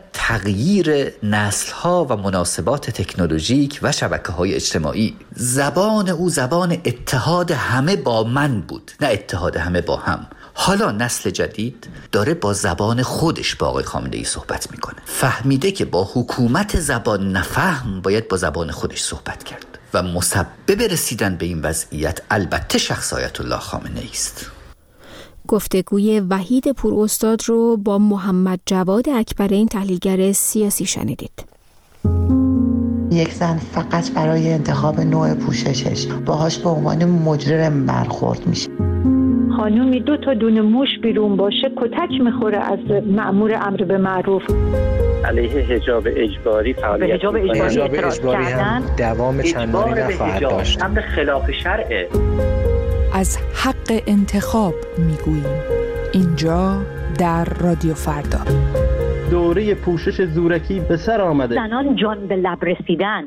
تغییر نسل ها و مناسبات تکنولوژیک و شبکه های اجتماعی. زبان او زبان اتحاد همه با من بود، نه اتحاد همه با هم. حالا نسل جدید داره با زبان خودش با آقای خامنه‌ای صحبت میکنه. فهمیده که با حکومت زبان نفهم باید با زبان خودش صحبت کرد و مسبب رسیدن به این وضعیت البته شخص آیت الله خامنه‌ای است. گفتگوی وحید پوراستاد رو با محمد جواد اکبرین تحلیلگر سیاسی شنیدید. یک زن فقط برای انتخاب نوع پوششش باهاش به عنوان مجرم برخورد میشه. خانومی دو تا دونه موش بیرون باشه کتک میخوره از مأمور امر به معروف. علیه حجاب اجباری فعالیت حجاب اجباری, حجاب اجباری هم دوام چندانی نخواهد داشت. امر خلاف شرعه. از حق انتخاب میگوییم اینجا در رادیو فردا. دوره پوشش زورکی به سر آمده. زنان جان به لب رسیدن.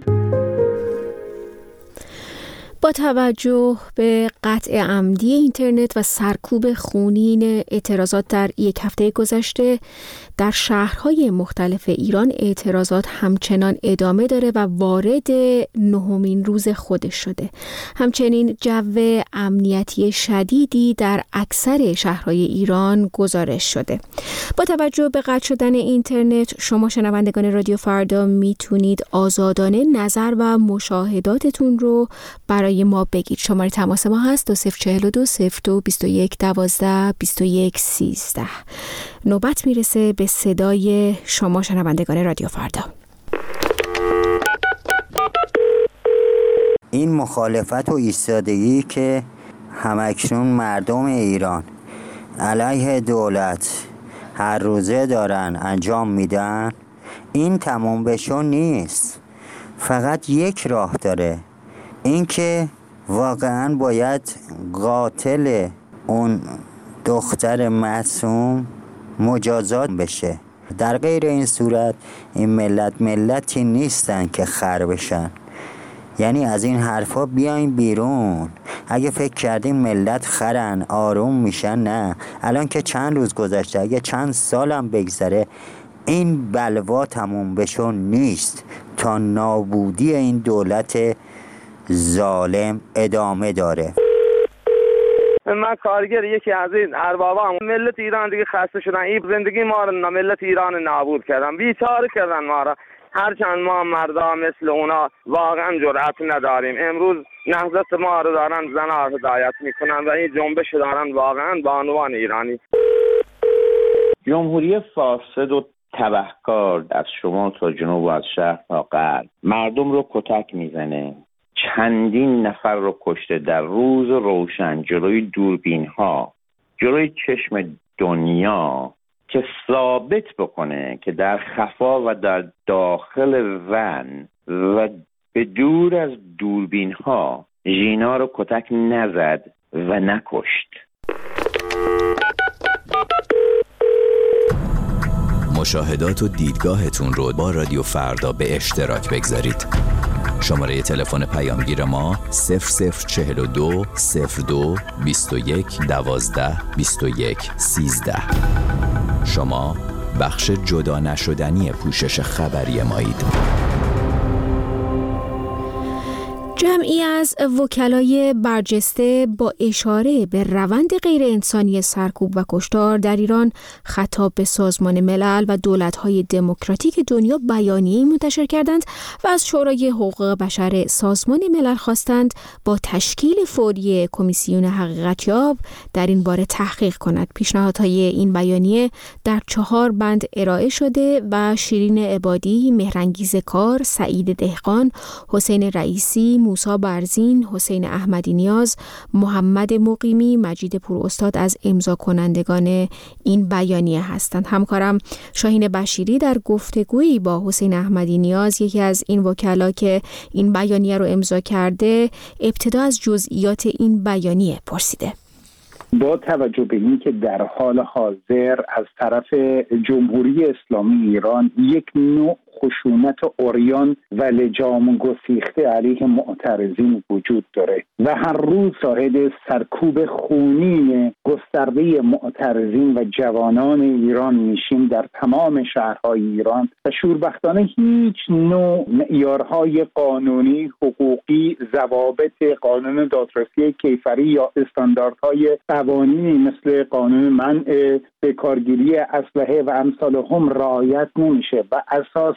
با توجه به قطع عمدی اینترنت و سرکوب خونین اعتراضات در یک هفته گذشته در شهرهای مختلف ایران اعتراضات همچنان ادامه داره و وارد نهمین روز خودش شده. همچنین جو امنیتی شدیدی در اکثر شهرهای ایران گزارش شده. با توجه به قطع شدن اینترنت شما شنوندگان رادیو فردا میتونید آزادانه نظر و مشاهداتتون رو برای ما بگید. شماره تماس ما هست دو صفر چهل و دو صفر دو بیست و یک دوازده بیست و یک سیزده. نوبت میرسه به صدای شما شنوندگان رادیو فردا. این مخالفت و ایستادگی که همکنون مردم ایران علیه دولت هر روزه دارن انجام میدن، این تمام بشون نیست. فقط یک راه داره، این که واقعا باید قاتل اون دختر معصوم مجازات بشه. در غیر این صورت این ملت ملتی نیستن که خر بشن. یعنی از این حرفا بیاین بیرون. اگه فکر کردین ملت خرن آروم میشن، نه. الان که چند روز گذشته، اگه چند سالم بگذره این بلوا تموم بشون نیست. تا نابودی این دولت ظالم ادامه داره. من کارگر یکی از این اربابام، ملت ایران دیگه خسته شدن. این زندگی ما رو ملت ایران نابود کردن، بیچاره کردن ما رو. هرچند ما مردا مثل اونا واقعا جرأت نداریم. امروز نهضت ما رو دارن زنها هدایت میکنن و این جنبش دارن واقعا بانوان ایرانی. جمهوری فاسد و تبهکار از شمال تا جنوب و از شهر تا غرب مردم رو کتک میزنه. چندین نفر رو کشته در روز روشن جلوی دوربین ها، جلوی چشم دنیا، که ثابت بکنه که در خفا و در داخل ون و به دور از دوربین ها ژینا رو کتک نزد و نکشت. مشاهدات و دیدگاهتون رو با رادیو فردا به اشتراک بگذارید. شماره تلفن پیامگیر ما صفر صفر چهل و دو صفر دو بیست و یک دوازده بیست و یک سیزده. شما بخش جدا نشدنی پوشش خبری مایید. جمعی از وکلای برجسته با اشاره به روند غیر انسانی سرکوب و کشتار در ایران خطاب به سازمان ملل و دولت‌های دموکراتیک دنیا بیانیه‌ای منتشر کردند و از شورای حقوق بشر سازمان ملل خواستند با تشکیل فوری کمیسیون حقیقتیاب در این باره تحقیق کند. پیشنهادهای این بیانیه در چهار بند ارائه شده و شیرین عبادی، مهرانگیز کار، سعید دهقان، حسین رئیسی، موسی برزین، حسین احمدی نیاز، محمد مقیمی، مجید پوراستاد از امضا کنندگان این بیانیه هستند. همکارم شاهین بشیری در گفتگویی با حسین احمدی نیاز، یکی از این وکلا که این بیانیه رو امضا کرده، ابتدا از جزئیات این بیانیه پرسیده. با توجه به این که در حال حاضر از طرف جمهوری اسلامی ایران یک نوع خشونت عریان و لجام گسیخته علیه معترضین وجود داره و هر روز شاهد سرکوب خونین گسترده معترضین و جوانان ایران میشیم در تمام شهرهای ایران و شوربختانه هیچ نوع معیارهای قانونی، حقوقی، ضوابط قانون دادرسی کیفری یا استانداردهای قوانینی مثل قانون منع به کارگیری اسلحه و امثال هم رعایت نمیشه و اساس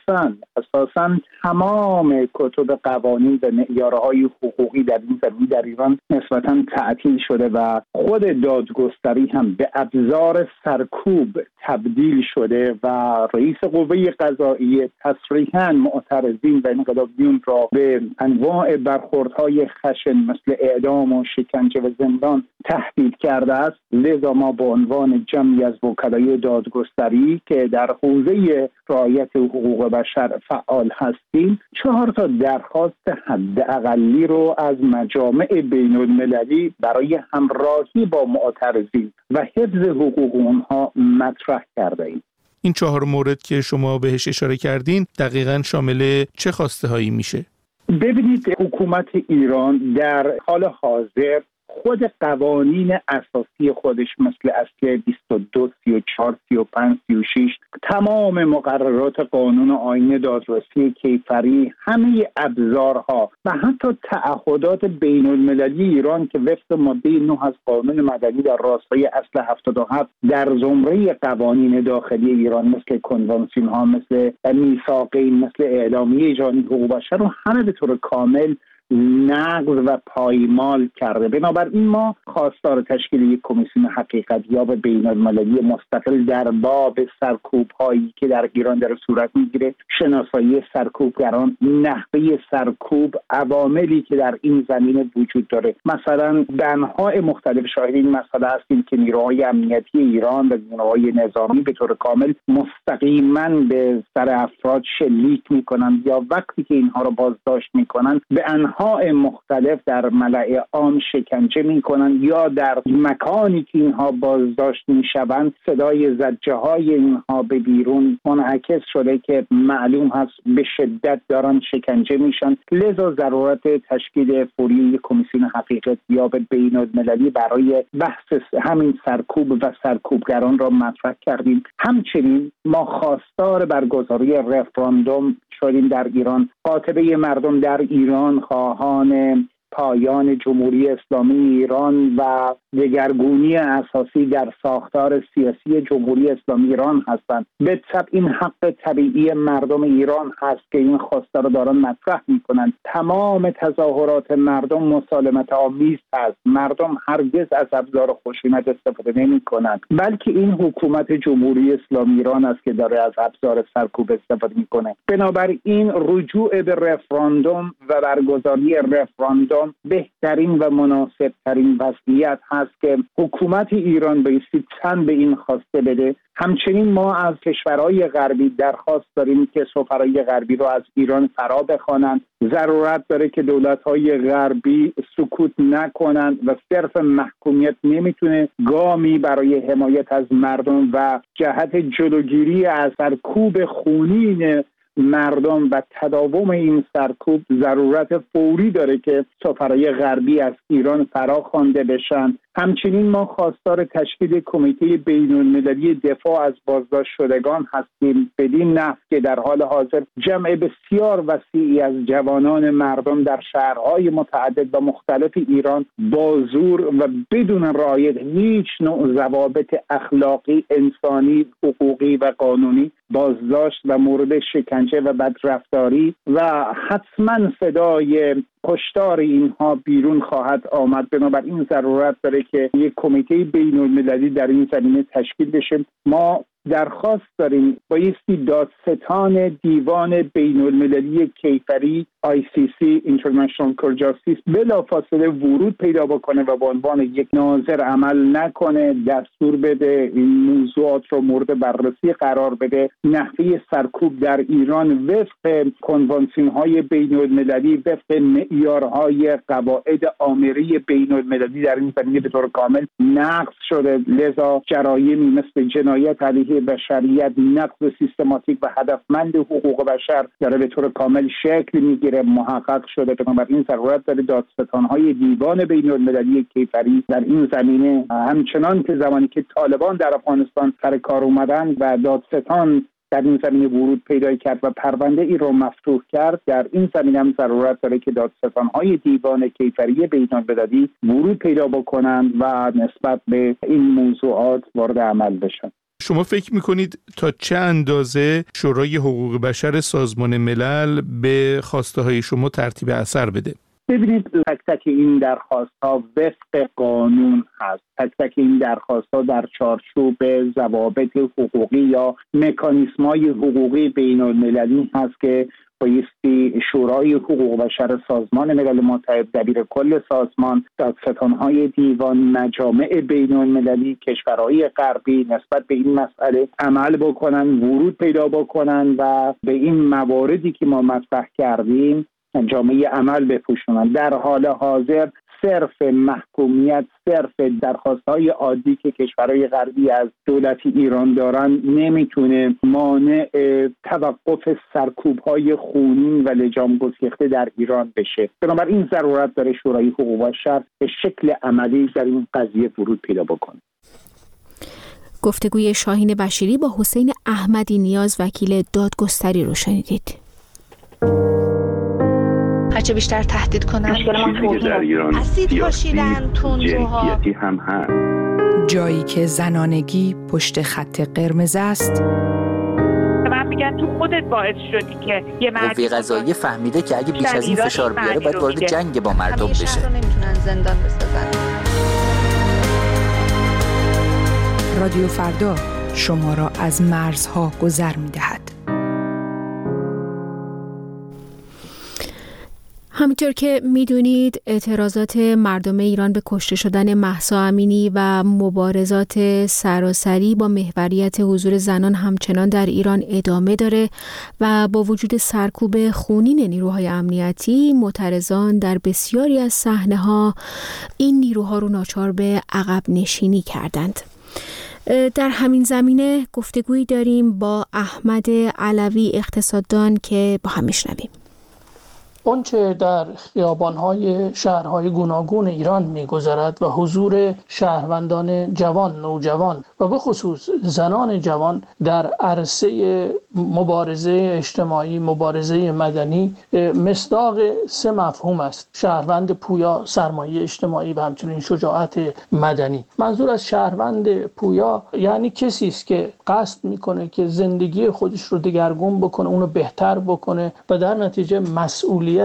اساساً اساساً تمام کتب قوانین و معیارهای حقوقی در این زمینه در ایران نسبتاً تعطیل شده و خود دادگستری هم به ابزار سرکوب تبدیل شده و رئیس قوه قضاییه تصریحاً معترضین و انقلابیون را به انواع برخوردهای خشن مثل اعدام و شکنجه و زندان تهدید کرده است. لذا ما به عنوان جمعی از وکلای دادگستری که در حوزه رعایت حقوق بشر فعال هستیم چهار تا درخواست حداقلی رو از مجامع بین المللی برای همراهی با معترضین و حفظ حقوق اونها مطرح کرده ایم. این چهار مورد که شما بهش اشاره کردین دقیقاً شامل چه خواسته هایی میشه؟ ببینید، حکومت ایران در حال حاضر خود قوانین اساسی خودش مثل اصل بیست و دو، سی و چهار، سی و پنج، سی و شش، تمام مقررات قانون آیین دادرسی کیفری، همه ابزارها و حتی تعهدات بین المللی ایران که وفق ماده نه از قانون مدنی در راستای اصل هفتاد و هفت در زمره قوانین داخلی ایران مثل کنوانسیون ها، مثل میثاقین، مثل اعلامیه جهانی حقوق بشر رو همه به طور کامل نقض و پایمال کرده. بنابراین ما خواستار تشکیل یک کمیسیون حقیقتیاب بین المللی مستقل در باب سرکوب هایی که در ایران در صورت میگیره، شناسایی سرکوبگران، نحوه سرکوب، عواملی که در این زمینه وجود داره. مثلا به انواع مختلف شاهد این مسئله هستیم که نیروهای امنیتی ایران و نیروهای نظامی به طور کامل مستقیما به سر افراد شلیک میکنن یا وقتی که اینها رو بازداشت میکنن به انواع مختلف در ملأ عام شکنجه میکنن یا در مکانی که اینها بازداشت میشوند صدای زجه های اینها به بیرون منعکس شده که معلوم هست به شدت دارن شکنجه میشن. لذا ضرورت تشکیل فوری یک کمیسیون حقیقتیاب بین المللی برای بحث همین سرکوب و سرکوبگران را مطرح کردیم. همچنین ما خواستار برگزاری رفراندوم شدیم در ایران. قاطبه مردم در ایران خواهان پایان جمهوری اسلامی ایران و دگرگونی اساسی در ساختار سیاسی جمهوری اسلامی ایران هستند. به طبع این حق طبیعی مردم ایران هست که این خواسته را دارن مطرح میکنند. تمام تظاهرات مردم مسالمت آمیز هست. مردم هرگز از ابزار خشونت استفاده نمیکنند، بلکه این حکومت جمهوری اسلامی ایران است که داره از ابزار سرکوب استفاده میکنه. بنابراین رجوع به رفراندوم و برگزاری رفراندوم بهترین و مناسبترین وضعیت هست که حکومت ایران بایستی تن به این خواسته بده. همچنین ما از کشورهای غربی درخواست داریم که سفرای غربی رو از ایران فرا بخوانند. ضرورت داره که دولت‌های غربی سکوت نکنند و صرف محکومیت نمیتونه گامی برای حمایت از مردم و جهت جلوگیری از سرکوب خونین مردم و تداوم این سرکوب ضرورت فوری داره که سفرای غربی از ایران فراخوانده بشن. همچنین ما خواستار تشکیل کمیته بین المللی دفاع از بازداشت شدگان هستیم، بدین نحو که در حال حاضر جمع بسیار وسیعی از جوانان مردم در شهرهای متعدد و مختلف ایران با زور و بدون رعایت هیچ نوع ضوابط اخلاقی، انسانی، حقوقی و قانونی بازداشت و مورد شکنجه و بدرفتاری و حتما صدای کشتار اینها بیرون خواهد آمد. بنابراین ضرورت داره که یک کمیته بین المللی در این زمینه تشکیل بشه. ما درخواست داریم بایستی دادستان دیوان بین المللی کیفری آی سی سی International Court of Justice بلافاصله ورود پیدا بکنه و به عنوان یک ناظر عمل نکنه، دستور بده این موضوعات رو مورد بررسی قرار بده. نحوه سرکوب در ایران وفق کنوانسیون های بین المللی، وفق معیارهای قواعد آمری بین المللی در این زمینه به طور کامل نقض شده. لذا جرایمی مثل جنایت علیه بشریت، نقض سیستماتیک و هدفمند حقوق بشر داره به طور کامل شکل میگیره، محقق شده. بنابراین ضرورت داره دادستان‌های دیوان بین المللی کیفری در این زمینه، همچنان که زمانی که طالبان در افغانستان سر کار اومدن و دادستان در این زمینه ورود پیدا کرد و پرونده ای رو مفتوح کرد، در این زمینه هم ضرورت داره که دادستان‌های دیوان کیفری بین المللی ورود پیدا بکنند و نسبت به این موضوعات وارد عمل بشن. شما فکر میکنید تا چه اندازه شورای حقوق بشر سازمان ملل به خواسته های شما ترتیب اثر بده؟ ببینید، تک تک این درخواست ها وفق قانون هست. تک تک این درخواست ها در چارچوب ضوابط حقوقی یا مکانیسم های حقوقی بین المللی هست که بایستی شورای حقوق بشر سازمان ملل متحد، دبیر کل سازمان، دادستان‌های دیوان، مجامع بین المللی، کشورهای غربی نسبت به این مسئله عمل بکنن، ورود پیدا بکنن و به این مواردی که ما مطرح کردیم جامعه عمل بپوشونن. در حال حاضر صرف محکومیت، صرف درخواست‌های عادی که کشورهای غربی از دولت ایران دارن نمیتونه مانع توقف سرکوب‌های خونین و لجام گسیخته در ایران بشه. بنابراین ضرورت داره شورای حقوق بشر به شکل عملی در این قضیه ورود پیدا بکنه. گفتگوی شاهین بشیری با حسین احمدی نیاز، وکیل دادگستری رو شنیدید. هرچه بیشتر تهدید کنن مشکل ما در ایران اسید پاشیدن، تندروها هم هست. جایی که زنانگی پشت خط قرمز است. من میگن تو خودت باعث شدی که یه مرد قوه قضاییه فهمیده که اگه بیش از این فشار بیاره باید وارد جنگ با مردم بشه. همیشه نمیتونن زندان بسازن. رادیو فردا شما را از مرزها گذر می‌دهد. همینطور که میدونید اعتراضات مردم ایران به کشته شدن مهسا امینی و مبارزات سراسری با محوریت حضور زنان همچنان در ایران ادامه داره و با وجود سرکوب خونین نیروهای امنیتی، معترضان در بسیاری از صحنه‌ها این نیروها رو ناچار به عقب نشینی کردند. در همین زمینه گفتگویی داریم با احمد علوی اقتصاددان که با هم میشنویم. آنچه در خیابان‌های شهرهای گوناگون ایران می‌گذرد و حضور شهروندان جوان، نوجوان و به خصوص زنان جوان در عرصه مبارزه اجتماعی، مبارزه مدنی مصداق سه مفهوم است: شهروند پویا، سرمایه اجتماعی و همچنین شجاعت مدنی. منظور از شهروند پویا یعنی کسی است که قصد می‌کنه که زندگی خودش رو دگرگون بکنه، اونو بهتر بکنه و در نتیجه مسئولیت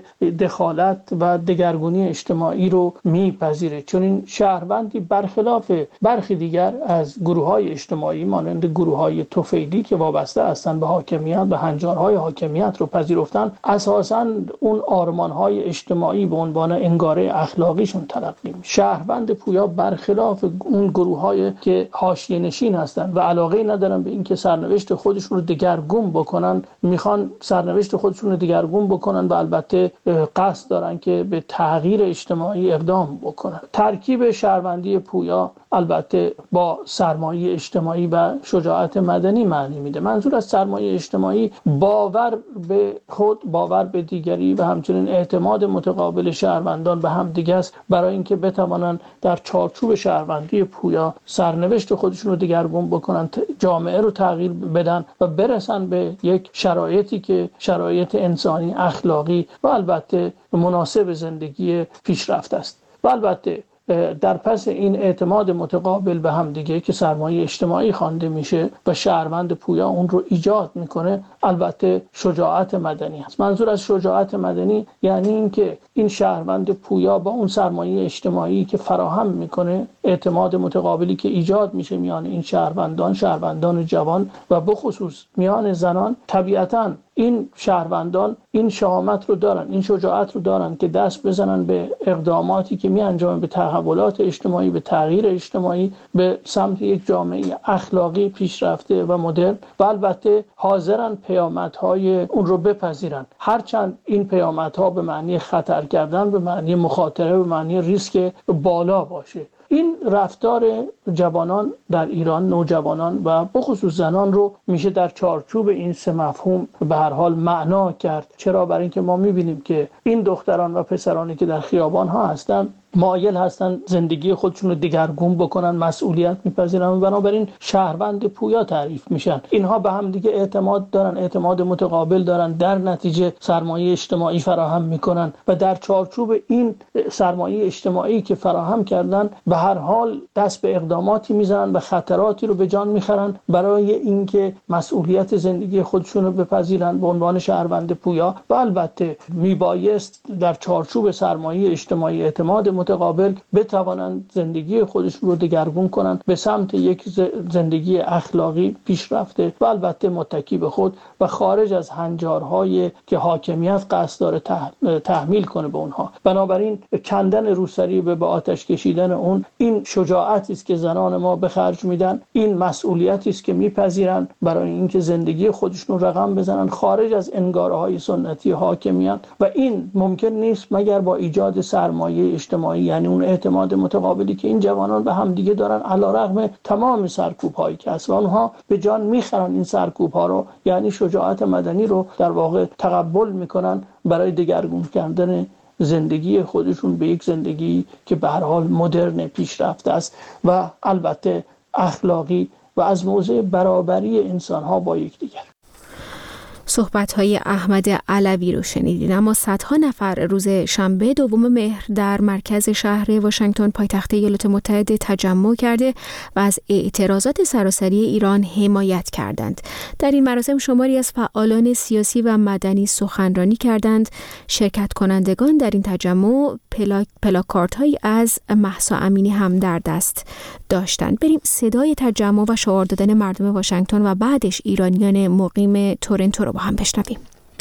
دخالت و دگرگونی اجتماعی رو میپذیره. چون این شهروندی برخلاف برخی دیگر از گروه‌های اجتماعی مانند گروه‌های طفیلی که وابسته هستند به حاکمیت و هنجارهای حاکمیت رو پذیرفتن، اساساً اون آرمان‌های اجتماعی به عنوان انگاره اخلاقیشون تلقی میشه. شهروند پویا برخلاف اون گروه‌هایی که حاشیه نشین هستند و علاقه ندارن به اینکه سرنوشت خودشون رو دگرگون بکنن، میخوان سرنوشت خودشون رو دگرگون بکنن و البته قصد دارن که به تغییر اجتماعی اقدام بکنن. ترکیب شهروندی پویا البته با سرمایه اجتماعی و شجاعت مدنی معنی میده. منظور از سرمایه اجتماعی باور به خود، باور به دیگری و همچنین اعتماد متقابل شهروندان به هم دیگه است، برای اینکه بتوانند در چارچوب شهروندی پویا سرنوشت خودشون رو دگرگون بکنن، جامعه رو تغییر بدن و برسن به یک شرایطی که شرایط انسانی، اخلاقی و البته مناسب زندگی پیشرفته است. و البته در پس این اعتماد متقابل به هم دیگه که سرمایه اجتماعی خوانده میشه و شهروند پویا اون رو ایجاد میکنه، البته شجاعت مدنی است. منظور از شجاعت مدنی یعنی این که این شهروند پویا با اون سرمایه اجتماعی که فراهم میکنه، اعتماد متقابلی که ایجاد میشه میان این شهروندان، شهروندان جوان و بخصوص میان زنان، طبیعتاً این شهروندان این شهامت رو دارن، این شجاعت رو دارن که دست بزنن به اقداماتی که می انجامن به تحولات اجتماعی، به تغییر اجتماعی، به سمت یک جامعه اخلاقی پیشرفته و مدرن و البته حاضرن پیامدهای اون رو بپذیرن، هرچند این پیامدها به معنی خطر کردن، به معنی مخاطره، به معنی ریسک بالا باشه. این رفتار جوانان در ایران، نوجوانان و بخصوص زنان رو میشه در چارچوب این سه مفهوم به هر حال معنا کرد. چرا؟ برای اینکه ما میبینیم که این دختران و پسرانی که در خیابان ها هستن مایل هستن زندگی خودشون رو دگرگون بکنن، مسئولیت میپذیرن و بنابراین شهروند پویا تعریف میشن. اینها به هم دیگه اعتماد دارن، اعتماد متقابل دارن، در نتیجه سرمایه اجتماعی فراهم میکنن و در چارچوب این سرمایه اجتماعی که فراهم کردن به هر حال دست به اقداماتی میزنن و خطراتی رو به جان میخرن برای اینکه مسئولیت زندگی خودشون رو بپذیرن به عنوان شهروند پویا. و البته میبایست در چارچوب سرمایه اجتماعی اعتماد متقابل بتوانند زندگی خودشون رو دگرگون کنند به سمت یک زندگی اخلاقی پیشرفته و البته متکی به خود و خارج از هنجارهایی که حاکمیت قصد داره تحمیل کنه به اونها. بنابراین کندن روسری به آتش کشیدن اون، این شجاعتی است که زنان ما به خرج میدن، این مسئولیتی است که میپذیرن برای اینکه زندگی خودشون رقم بزنن خارج از انگاره‌های سنتی حاکمیت و این ممکن نیست مگر با ایجاد سرمایه اجتماعی، یعنی اون اعتماد متقابلی که این جوانان به هم دیگه دارن علیرغم تمام سرکوب‌هایی که هست و اونها به جان میخرن این سرکوب‌ها رو، یعنی شجاعت مدنی رو در واقع تقبل میکنن برای دگرگون کردن زندگی خودشون به یک زندگی که به هر حال مدرن پیشرفته است و البته اخلاقی و از موضع برابری انسان‌ها با یکدیگر. صحبت‌های احمد علوی رو شنیدید. اما صدها نفر روز شنبه دوم مهر در مرکز شهر واشنگتن پایتخت ایالات متحده تجمع کرده و از اعتراضات سراسری ایران حمایت کردند. در این مراسم شماری از فعالان سیاسی و مدنی سخنرانی کردند. شرکت کنندگان در این تجمع پلاک پلاکاردهایی از مهسا امینی هم در دست داشتند. بریم صدای تجمع و شعار دادن مردم واشنگتن و بعدش ایرانیان مقیم تورنتو رو با هم بشنویم.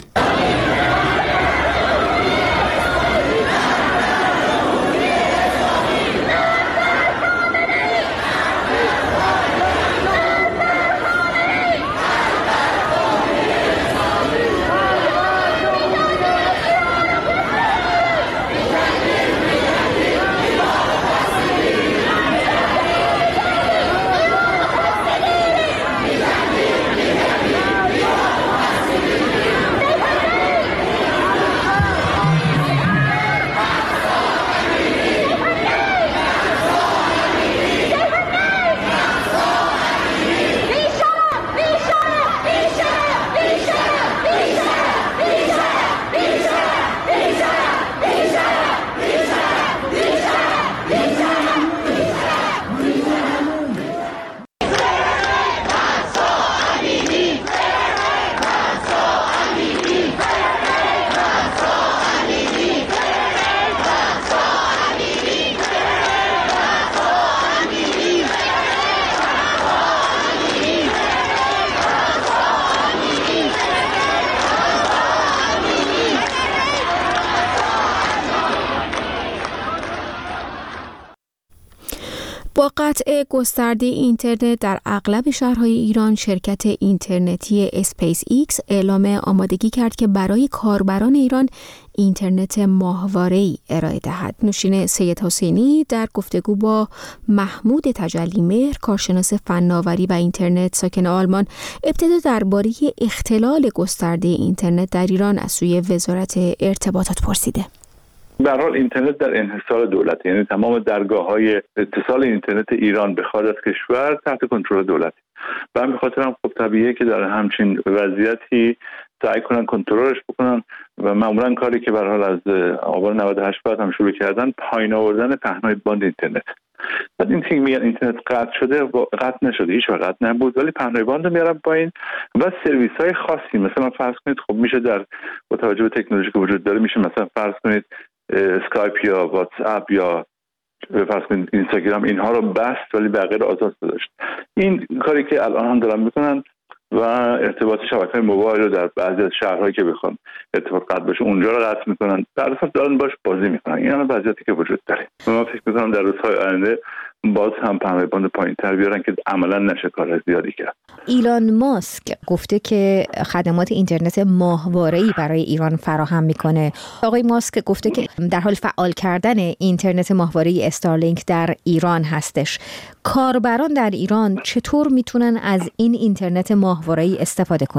با قطع گسترده اینترنت در اغلب شهرهای ایران، شرکت اینترنتی اسپیس ایکس اعلام آمادگی کرد که برای کاربران ایران اینترنت ماهواره‌ای ارائه دهد. نوشین سید حسینی در گفتگو با محمود تجلی مهر، کارشناس فناوری و اینترنت ساکن آلمان، ابتدا درباره اختلال گسترده اینترنت در ایران از سوی وزارت ارتباطات پرسیده. به هر حال اینترنت در انحصار دولت، یعنی تمام درگاه‌های اتصال اینترنت ایران به خارج از کشور تحت کنترل دولت. و همین خاطر هم خب طبیعیه که در همچین وضعیتی سعی کنن کنترلش بکنن و معمولا کاری که به هر حال از آبان نود و هشت بعد هم شروع کردن پایین آوردن پهنای باند اینترنت. بعد این که میگن اینترنت قطع شده، قطع نشده، هیچ وقت قطع نبود، ولی پهنای باند رو میارن پایین و سرویس‌های خاصی مثلا فرض کنید خب میشه در با توجه به تکنولوژی که وجود داره میشه مثلا فرض کنید اسکایپ یا واتس اپ یا فرض کنید اینستاگرام اینها رو بست ولی بقیه رو آزاد گذاشت. این کاری که الان هم دارن میکنن و ارتباط شبکه‌های موبایل رو در بعضی از شهرهایی که بخوان ارتباط قطع بشه اونجا رو قطع میکنن، در اصل دارن باش بازی میکنن. این هم وضعیتی که وجود داره. من فکر میکنم در روزهای آینده باز هم پهنای باند پایین‌تر بیارن که عملاً نشه کار زیادی کرد. ایلان ماسک گفته که خدمات اینترنت ماهواره‌ای برای ایران فراهم میکنه. آقای ماسک گفته که در حال فعال کردن اینترنت ماهواره‌ای استارلینک در ایران هستش. کاربران در ایران چطور میتونن از این اینترنت ماهواره‌ای استفاده کنند؟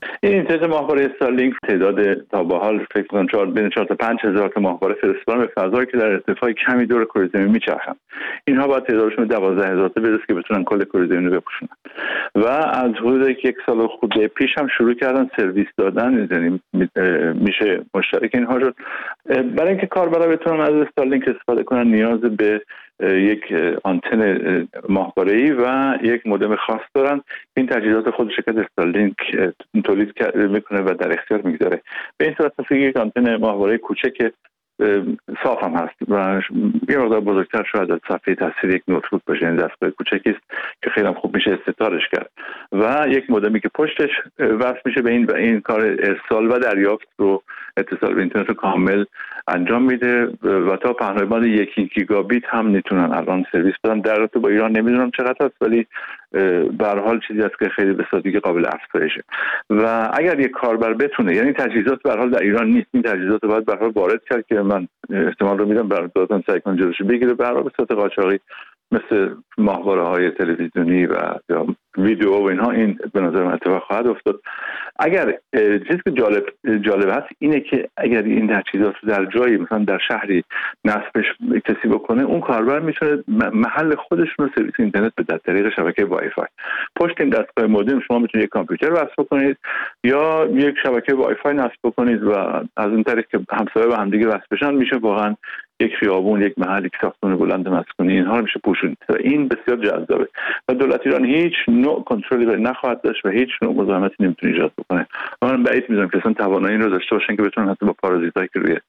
این اینترنت ماهواره استارلینک تعداد تا به حال فکر کنم چهار بین چهار تا پنج هزار تا ماهواره فرستادن به فضایی که در ارتفاع کمی دور کره زمین میچرخند. اینها باید تعدادشون دوازده هزار تا برسه که بتونن کل کره زمین رو بپوشونن. و از حدود یک سال خورده پیش هم شروع کردن سرویس دادن، یعنی میشه مشترک اینها شد. برای اینکه کاربرا بتونن از استارلینک استفاده کنن نیاز به یک آنتن ماهواره‌ای و یک مودم خاص دارن. این تجهیزات خود شرکت استارلینک تولید میکنه و در اختیار میگذاره. به این صورت هست که یک آنتن ماهواره‌ای کوچک صاف هم هست و یه مقدار بزرگتر شاید از صفحه تصویر یک نوتبوک باشه. این دستگاه کوچکی است که خیلی هم خوب میشه استعارش کرد و یک مودمی که پشتش وصل میشه به این و این کار ارسال و دریافت رو اتصال به اینترنت کامل انجام میده و تا پهنای یک گیگابیت هم میتونن الان سرویس بدن. در رابطه با ایران نمیدونم چقدر هست، ولی به هر حال چیزی است که خیلی به سادگی قابل افزایشه. و اگر یک کاربر بتونه، یعنی تجهیزات به هر حال در ایران نیست، این تجهیزات رو باید به هر حال وارد کرد که من احتمال رو میدم برای دادن سعی کنه جلوش بگیره. به هر حال به صورت قاچاقی مثل ماهواره‌های تلویزیونی و یا ویدیو و اینها این به نظر من اتفاق خواهد افتاد. اگر چیزی که جالب جالب هست اینه که اگر این تجهیزات رو در جایی مثلا در شهری نصبش کسی بکنه، اون کاربر میتونه محل خودش رو سرویس اینترنت بده از طریق شبکه وای فای. پشت این دستگاه مودم شما میتونید یک کامپیوتر وصل بکنید یا یک شبکه وای فای نصب بکنید و از اون طریق که همسایه با همدیگه وصل بشن میشه واقعا یک خیابون، یک محل، یک ساختمان بلند مسکونی اینها رو میشه پوشوند. این بسیار جذابه و دولت ایران هیچ نوع کنترلی نخواهد داشت و هیچ نوع مزاحمتی نمیتونه ایجاد بکنه. من بعید میدونم که اصلا توانایی این رو داشته باشن که بتونن حتی با پارازیتایی که روی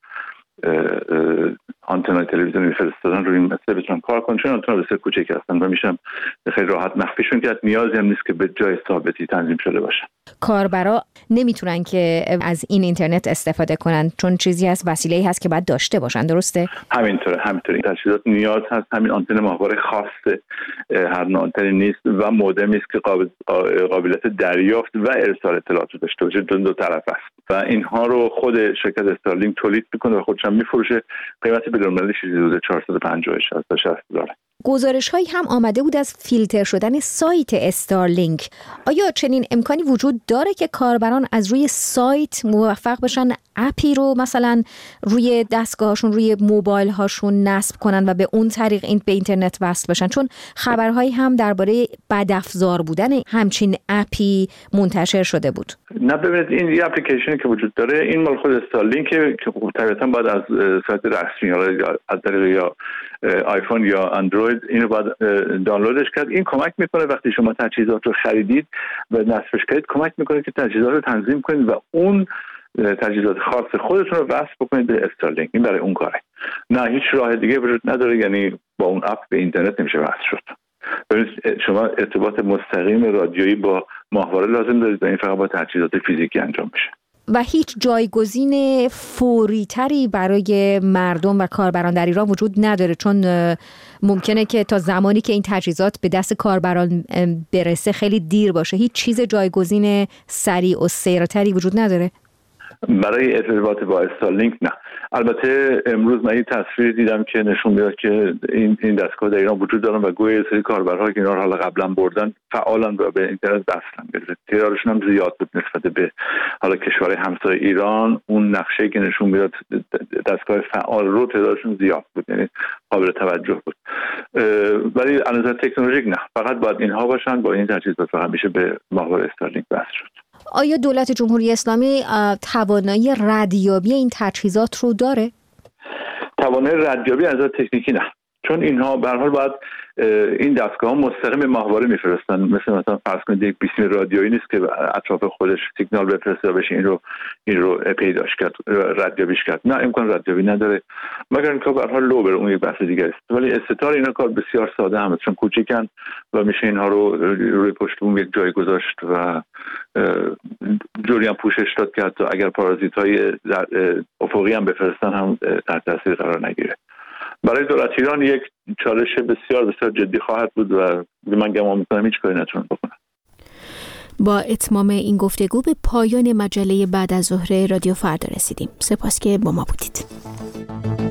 آنتنای تلویزیونی فرستادن روی این مسئله بتونن کار کنن، چون آنتنا بسیار کوچیک هستن و میشن خیلی راحت مخفیشون کرد. نیازی هم نیست که به جای ثابتی تنظیم شده باشن. کاربرا نمیتونن که از این اینترنت استفاده کنن چون چیزی هست، وسیله‌ای هست که باید داشته باشن، درسته؟ همینطوره همینطوره این تجهیزات نیاز هست همین آنتن ماهواره خاصه، هر نوع آنتنی نیست و مودمی است که قابل قابلیت دریافت و ارسال اطلاعات رو داشته باشه. دو, دو طرف است و اینها رو خود شرکت استارلینک تولید میکنه و خودش هم میفروشه. قیمت بین‌المللی چیزی حدود چهارصد و پنجاه تا شصت دلار. گزارش هایی هم آمده بود از فیلتر شدن سایت استارلینک. آیا چنین امکانی وجود داره که کاربران از روی سایت موفق بشن اپی رو مثلا روی دستگاهشون، روی موبایل هاشون نصب کنن و به اون طریق این به اینترنت وصل بشن؟ چون خبرهایی هم درباره بدافزار بودن همچین اپی منتشر شده بود. نه ببینید، این یه اپلیکیشنی که وجود داره، این مال خود استارلینک که طبیعتاً باید از سایت رسمی یا از طریق یا آیفون یا اندروید اینو باید دانلودش کرد. این کمک میکنه وقتی شما تجهیزات رو خریدید و نصبش کردید، کمک میکنه که تجهیزات رو تنظیم کنید و اون تجهیزات خاص خودتون رو وصل بکنید به استارلینک. این برای اون کاره. نه هیچ راه دیگه وجود نداره، یعنی با اون اپ به اینترنت نمیشه وصل شد. ببینید شما ارتباط مستقیم رادیویی با ماهواره لازم دارید و این فقط با تجهیزات فیزیکی انجام میشه. و هیچ جایگزین فوری تری برای مردم و کاربران در ایران وجود نداره، چون ممکنه که تا زمانی که این تجهیزات به دست کاربران برسه خیلی دیر باشه. هیچ چیز جایگزین سریع و سریعتری وجود نداره برای ارتباط با استارلینک. نه، البته امروز من این تصویر دیدم که نشون میده که این این دستگاه در ایران وجود دارن و گویا سری کاربرها که اینا رو حالا قبلا بردن فعالن و به اینترنت وصلن. تعدادشون هم زیاد بود نسبت به حالا کشور همسایه ایران. اون نقشه که نشون میداد دستگاه فعال رو تعدادشون زیاد بود، یعنی قابل توجه بود. ولی از نظر تکنولوژیک نه، فقط باید اینها باشن. با این تجهیزات فقط میشه به ماهواره استارلینک وصل شد. آیا دولت جمهوری اسلامی توانایی ردیابی این تجهیزات رو داره؟ توانایی ردیابی از نظر تکنیکی نه، چون اینها به هر حال باید این دستگاه ها مستقیم ماهواره میفرستن. مثل مثلا فرض کنید یک بیسیم رادیویی نیست که اطراف خودش سیگنال بفرسته بشه این رو این رو پیداش کرد، ردیابیش کرد. نه، امکان ردیابی نداره مگر اینکه به هر حال لو بره، اون یک بحث دیگه است. ولی استتار اینا کار بسیار ساده هم، چون کوچیکن و میشه اینها رو روی پشت بوم یک جای گذاشت و جوری هم پوشش داد که حتی اگر پارازیت‌های افقی هم بفرستن هم تحت تاثیر قرار نگیره. برای دولت ایران یک چالش بسیار بسیار جدی خواهد بود و من گمان میکنم هیچ کاری نتونن بکنن. با اتمام این گفتگو به پایان مجله بعد از ظهر رادیو فردا رسیدیم. سپاس که با ما بودید.